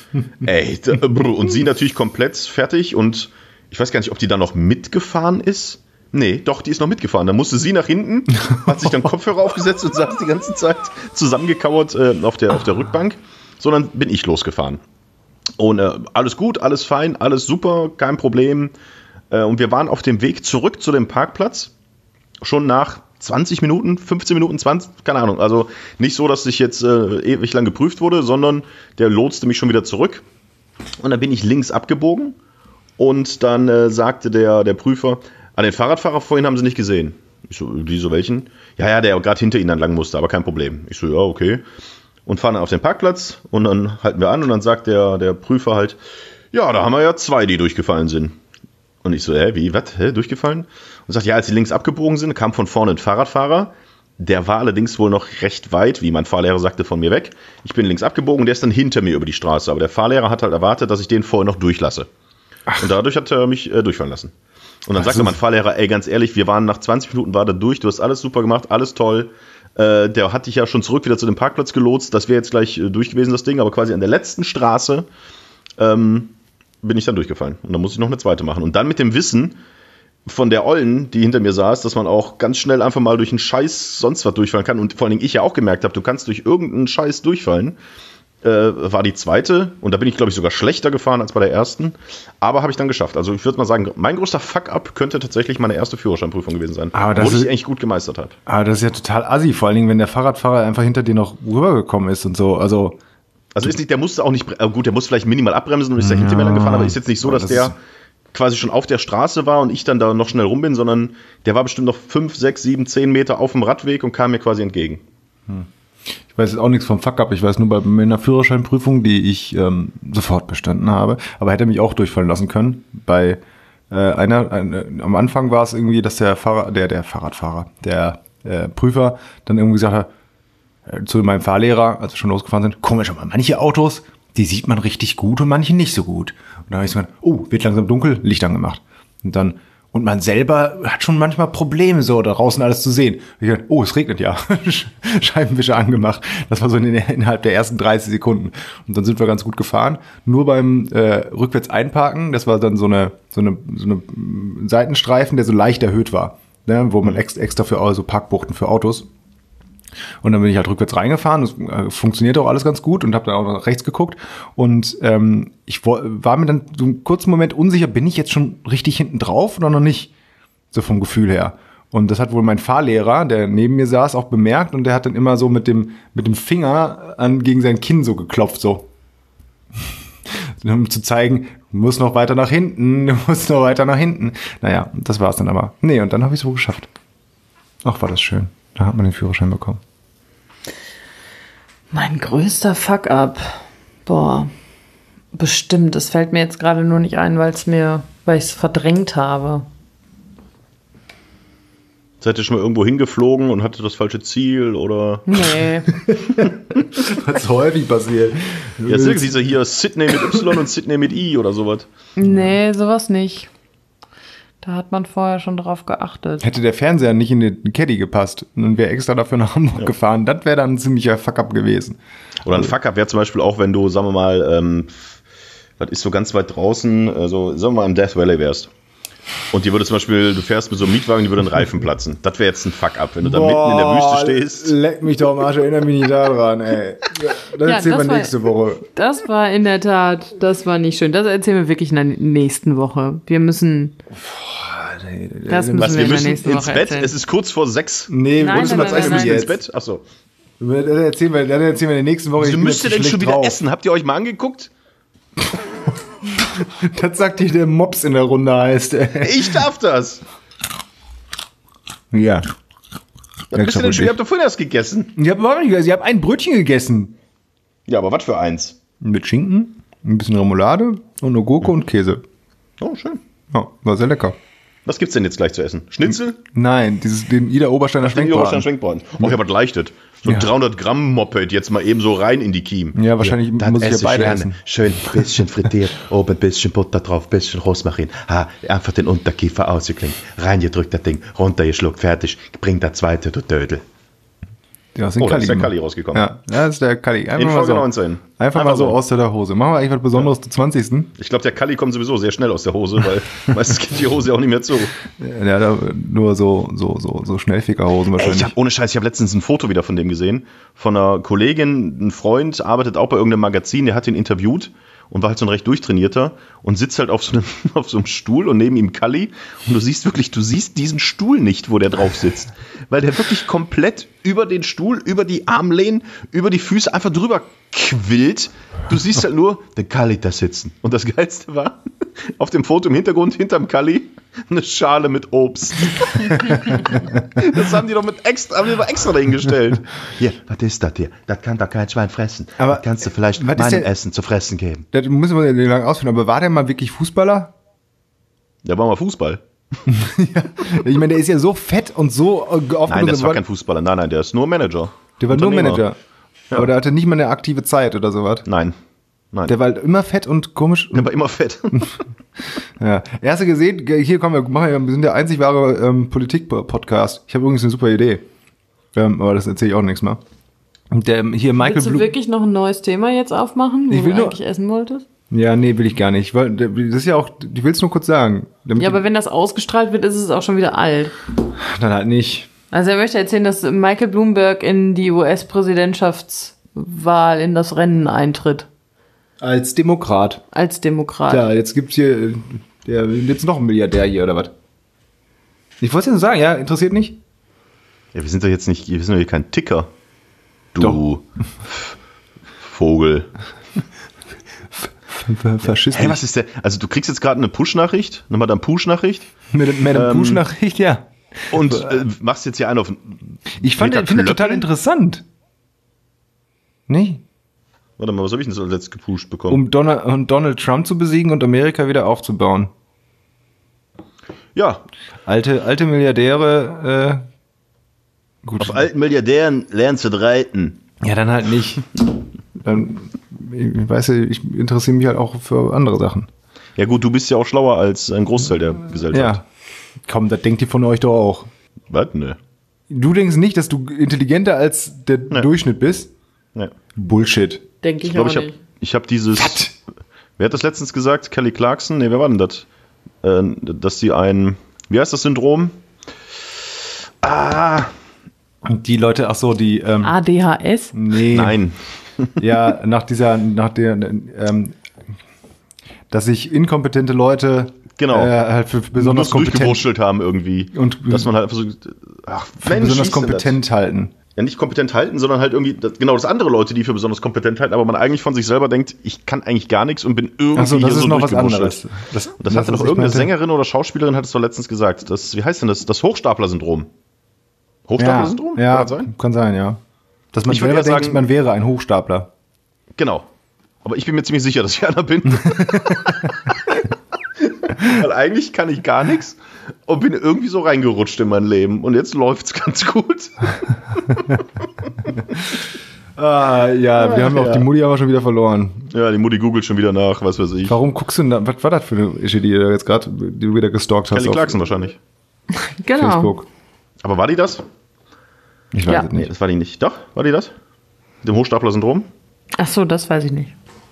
Ey, da, und sie natürlich komplett fertig und ich weiß gar nicht, ob die da noch mitgefahren ist. Nee, doch, die ist noch mitgefahren. Dann musste sie nach hinten, hat sich dann Kopfhörer aufgesetzt und saß die ganze Zeit zusammengekauert äh, auf, der, auf der Rückbank. So, dann bin ich losgefahren. Und äh, alles gut, alles fein, alles super, kein Problem. Äh, und wir waren auf dem Weg zurück zu dem Parkplatz. Schon nach zwanzig Minuten, fünfzehn Minuten, zwanzig, keine Ahnung. Also nicht so, dass ich jetzt äh, ewig lang geprüft wurde, sondern der lotste mich schon wieder zurück. Und dann bin ich links abgebogen und dann äh, sagte der, der Prüfer, an den Fahrradfahrer vorhin haben sie nicht gesehen. Ich so, die so welchen? Ja, ja, der gerade hinter ihnen dann lang musste, aber kein Problem. Ich so, ja, okay. Und fahren dann auf den Parkplatz und dann halten wir an und dann sagt der, der Prüfer halt, ja, da haben wir ja zwei, die durchgefallen sind. Und ich so, hä, wie, was, hä, durchgefallen? Und sagt, ja, als sie links abgebogen sind, kam von vorne ein Fahrradfahrer. Der war allerdings wohl noch recht weit, wie mein Fahrlehrer sagte, von mir weg. Ich bin links abgebogen, der ist dann hinter mir über die Straße. Aber der Fahrlehrer hat halt erwartet, dass ich den vorher noch durchlasse. Ach. Und dadurch hat er mich äh, durchfallen lassen. Und dann Ach, sagte so. mein Fahrlehrer, ey, ganz ehrlich, wir waren nach zwanzig Minuten war der durch, du hast alles super gemacht, alles toll. Äh, der hat dich ja schon zurück wieder zu dem Parkplatz gelotst, das wäre jetzt gleich äh, durch gewesen, das Ding, aber quasi an der letzten Straße ähm, bin ich dann durchgefallen. Und dann muss ich noch eine zweite machen. Und dann mit dem Wissen von der Ollen, die hinter mir saß, dass man auch ganz schnell einfach mal durch einen Scheiß sonst was durchfallen kann. Und vor allen Dingen ich ja auch gemerkt habe, du kannst durch irgendeinen Scheiß durchfallen. Äh, war die zweite. Und da bin ich, glaube ich, sogar schlechter gefahren als bei der ersten. Aber habe ich dann geschafft. Also ich würde mal sagen, mein größter Fuck-up könnte tatsächlich meine erste Führerscheinprüfung gewesen sein. Aber das obwohl ich ist- eigentlich gut gemeistert habe. Aber das ist ja total assi, vor allen Dingen, wenn der Fahrradfahrer einfach hinter dir noch rübergekommen ist und so. Also, Also ist nicht, der musste auch nicht, bre- äh, gut, der muss vielleicht minimal abbremsen und ist da hinter mir lang gefahren, aber ist jetzt nicht so, Aber dass das der ist- quasi schon auf der Straße war und ich dann da noch schnell rum bin, sondern der war bestimmt noch fünf, sechs, sieben, zehn Meter auf dem Radweg und kam mir quasi entgegen. Ich weiß jetzt auch nichts vom Fuck-up. Ich weiß nur bei meiner Führerscheinprüfung, die ich ähm, sofort bestanden habe, aber hätte mich auch durchfallen lassen können. Bei äh, einer, eine, am Anfang war es irgendwie, dass der Fahrer, der, der Fahrradfahrer, der äh, Prüfer dann irgendwie gesagt hat, äh, zu meinem Fahrlehrer, als wir schon losgefahren sind, komisch, aber manche Autos, die sieht man richtig gut und manche nicht so gut. Und da habe ich so gedacht, oh, wird langsam dunkel, Licht angemacht. Und dann, und man selber hat schon manchmal Probleme, so da draußen alles zu sehen. Ich dachte, oh, es regnet ja. Scheibenwischer angemacht. Das war so in, innerhalb der ersten dreißig Sekunden. Und dann sind wir ganz gut gefahren. Nur beim äh, rückwärts einparken, das war dann so eine, so eine, so eine Seitenstreifen, der so leicht erhöht war, ne, wo man extra, extra für also Parkbuchten für Autos. Und dann bin ich halt rückwärts reingefahren. Das äh, funktionierte auch alles ganz gut und habe dann auch nach rechts geguckt. Und ähm, ich wo, war mir dann so einen kurzen Moment unsicher, bin ich jetzt schon richtig hinten drauf oder noch nicht? So vom Gefühl her. Und das hat wohl mein Fahrlehrer, der neben mir saß, auch bemerkt. Und der hat dann immer so mit dem, mit dem Finger an, gegen sein Kinn so geklopft, so. Um zu zeigen, du musst noch weiter nach hinten, du musst noch weiter nach hinten. Naja, das war's dann aber. Nee, und dann habe ich es wohl geschafft. Ach, war das schön. Da hat man den Führerschein bekommen. Mein größter Fuck-up. Boah, bestimmt. Das fällt mir jetzt gerade nur nicht ein, weil es mir, weil ich es verdrängt habe. Seid ihr schon mal irgendwo hingeflogen und hatte das falsche Ziel oder? Nee. Was ist häufig passiert. Ja, ist diese hier Sydney mit Y und Sydney mit I oder sowas. Nee, sowas nicht. Da hat man vorher schon drauf geachtet. Hätte der Fernseher nicht in den Caddy gepasst und wäre extra dafür nach Hamburg ja. gefahren, das wäre dann ein ziemlicher Fuck-up gewesen. Oder ein Fuck-up wäre zum Beispiel auch, wenn du, sagen wir mal, ähm, was ist so ganz weit draußen, also sagen wir mal im Death Valley wärst. Und die würde zum Beispiel, du fährst mit so einem Mietwagen, die würde ein Reifen platzen. Das wäre jetzt ein Fuck-up, wenn du da mitten in der Wüste stehst. Leck mich doch am Arsch, erinnere mich nicht daran, ey. Das ja, erzählen das wir war, nächste Woche. Das war in der Tat, das war nicht schön. Das erzählen wir wirklich in der nächsten Woche. Wir müssen... Boah, nee, das müssen was, wir, wir in der müssen nächsten ins Woche Bett, erzählen. Es ist kurz vor sechs. Nee, Nein, wir müssen nein, das nein, wir nein, müssen nein. ins Bett. Achso. Das erzählen wir, das erzählen wir in der nächsten Woche. Wieso müsst ihr denn schon wieder drauf. essen? Habt ihr euch mal angeguckt? Das sagt dir der Mops in der Runde heißt. Ey. Ich darf das. Ja. Was bist du denn schon? Ihr habt doch vorhin erst gegessen. Ich habe überhaupt nicht gegessen. Ich habe ein Brötchen gegessen. Ja, aber was für eins? Mit Schinken, ein bisschen Remoulade und eine Gurke und Käse. Oh, schön. Ja, war sehr lecker. Was gibt's denn jetzt gleich zu essen? Schnitzel? Nein, dieses, den Ida Obersteiner Schwenkbraten. Schwenkbraten. Schwenkbraten. Oh, ich hab was leichtet. So ein Ja. dreihundert Gramm Moped jetzt mal eben so rein in die Kiem. Ja, wahrscheinlich Das muss ich ja esse beide gerne. essen. Schön ein bisschen frittiert, oben ein bisschen Butter drauf, ein bisschen Rosmarin. Ha, einfach den Unterkiefer ausgeklinkt, reingedrückt das Ding, runtergeschluckt, fertig. Bring der zweite, du Dödel. Ja, aus den Oh, da ist der gemacht. Kali rausgekommen. Ja, das ist der Kali. Einfach In mal Folge so. neunzehn. Einfach, mal so aus der Hose. Machen wir eigentlich was Besonderes zum zwanzigsten Ich glaube, der Kali kommt sowieso sehr schnell aus der Hose, weil meistens geht die Hose auch nicht mehr zu. Der hat da nur so, so, so, so Schnellfickerhosen Ey, wahrscheinlich. ich habe ohne Scheiß, ich habe letztens ein Foto wieder von dem gesehen. Von einer Kollegin, ein Freund, arbeitet auch bei irgendeinem Magazin, der hat ihn interviewt und war halt so ein recht durchtrainierter und sitzt halt auf so einem, auf so einem Stuhl und neben ihm Kali und du siehst wirklich, du siehst diesen Stuhl nicht, wo der drauf sitzt, weil der wirklich komplett über den Stuhl, über die Armlehnen, über die Füße einfach drüber quillt. Du siehst halt nur den Kali da sitzen. Und das Geilste war, auf dem Foto im Hintergrund, hinterm Kali, eine Schale mit Obst. Das haben die doch mit extra, haben die doch extra dahingestellt. Hier, was ist das hier? Das kann doch kein Schwein fressen. Aber, das kannst du vielleicht was ist meinem der- Essen zu fressen geben. Das müssen wir den lang ausführen. Aber war der mal wirklich Fußballer? Der war mal Fußball. Ich meine, der ist ja so fett und so äh, aufgenommen. Nein, das war der kein Fußballer. Nein, nein, der ist nur Manager. Der war nur Unternehmer. Manager. Aber der hatte nicht mal eine aktive Zeit oder sowas. Nein. Nein. Der war halt immer fett und komisch. Der war immer fett. Ja. Hast du gesehen, hier kommen wir, machen wir, wir sind der einzig wahre ähm, Politik-Podcast. Ich habe übrigens eine super Idee. Ähm, aber das erzähle ich auch nichts mehr. Und der hier Michael Willst du Blum. wirklich noch ein neues Thema jetzt aufmachen, wo Ich will du nur- eigentlich essen wolltest? Ja, nee, will ich gar nicht. Weil, das ist ja auch, ich will es nur kurz sagen. Damit Ja, aber wenn das ausgestrahlt wird, ist es auch schon wieder alt. dann halt nicht. Also er möchte erzählen, dass Michael Bloomberg in die U S-Präsidentschaftswahl in das Rennen eintritt. Als Demokrat. Als Demokrat. Ja, jetzt gibt's hier, äh, der, jetzt noch ein Milliardär hier, oder was? Ich wollte ja nur sagen, ja, interessiert nicht? Ja, wir sind doch jetzt nicht, wir sind doch hier kein Ticker. Du Doch. Vogel. Faschist. Hey, was ist der? Also du kriegst jetzt gerade eine Push-Nachricht, eine Madame Push-Nachricht Mit, mit einer Ähm, Push-Nachricht, ja. und äh, machst jetzt hier einen auf. Ich fand, Peter finde das Klöppel? total interessant. Nee. Warte mal, was habe ich denn so als letztes gepusht bekommen? Um Donald, um Donald Trump zu besiegen und Amerika wieder aufzubauen. Ja, Alte, alte Milliardäre, äh, gut. auf alten Milliardären lernst du reiten. Ja, dann halt nicht. Dann, ich weiß ja, ich interessiere mich halt auch für andere Sachen. Ja gut, du bist ja auch schlauer als ein Großteil der Gesellschaft. Ja. Komm, das denkt ihr von euch doch auch. Was? Ne. Du denkst nicht, dass du intelligenter als der Nee. Durchschnitt bist? Nee. Bullshit. Denke ich, Ich glaube, auch ich habe nicht. ich hab dieses... Wer hat das letztens gesagt? Kelly Clarkson? Ne, wer war denn das? Äh, dass sie ein... Wie heißt das Syndrom? Ah, Und die Leute, ach so, die, ähm, A D H S? nee. nein. Ja, nach dieser, nach der, ähm, dass sich inkompetente Leute Genau. äh, halt für besonders Nur kompetent, durchgewurschtelt haben irgendwie. Und- dass man halt einfach so... Ach, für Mensch, besonders wie ist denn kompetent halten. Das? Ja, nicht kompetent halten, sondern halt irgendwie... Das, genau, das andere Leute, die für besonders kompetent halten, aber man eigentlich von sich selber denkt, ich kann eigentlich gar nichts und bin irgendwie Ach so, das hier ist so noch was durchgewurschtelt. anderes. Das, Und das hatte doch was ich irgendeine meinte. Sängerin oder Schauspielerin hat es doch letztens gesagt. Das, wie heißt denn das? Das Hochstapler-Syndrom. Ja, Hochstapler-Syndrom? ja, Kann das sein? kann sein, ja. Dass man Ich würd selber ja denkt, sagen- man wäre ein Hochstapler. Genau. Aber ich bin mir ziemlich sicher, dass ich einer bin. Weil eigentlich kann ich gar nichts und bin irgendwie so reingerutscht in mein Leben. Und jetzt läuft's ganz gut. Ah, ja, wir haben auch ja. die Mutti aber schon wieder verloren. Ja, die Mutti googelt schon wieder nach, was weiß ich. Warum guckst du denn da, was war das für eine Ische, die du jetzt gerade, die du wieder gestalkt hast Kelly auf Clarkson wahrscheinlich. Genau. Facebook? Aber war die das? Ich weiß Ja. es Nee, nicht. das war die nicht. Doch, war die das? Mit dem Hochstapler-Syndrom? Ach so, das weiß ich nicht.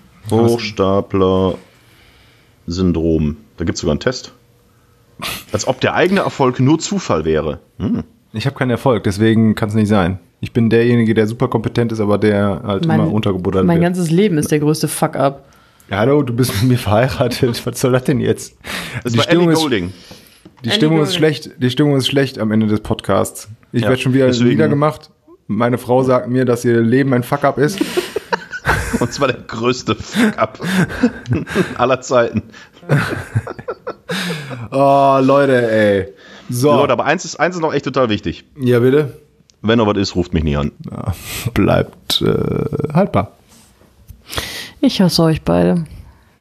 Hochstapler-Syndrom. Da gibt's sogar einen Test. Als ob der eigene Erfolg nur Zufall wäre. Hm. Ich habe keinen Erfolg, deswegen kann es nicht sein. Ich bin derjenige, der super kompetent ist, aber der halt Mein- immer untergebuddert Mein wird. ganzes Leben ist der größte Fuck-up. Ja, hallo, du bist mit mir verheiratet. Was soll das denn jetzt? Das die war Stimmung, Ellie ist, Goulding. die, Ellie Stimmung ist Goulding. schlecht, die Stimmung ist schlecht am Ende des Podcasts. Ich Ja, werde schon wieder deswegen- niedergemacht. Meine Frau sagt mir, dass ihr Leben ein Fuck-up ist. Und zwar der größte Fuck-up aller Zeiten. Oh, Leute, ey. So, Leute, aber eins ist, eins ist noch echt total wichtig. ja bitte. Wenn noch was ist, ruft mich nie an. Ja, bleibt äh, haltbar. Ich hasse euch beide.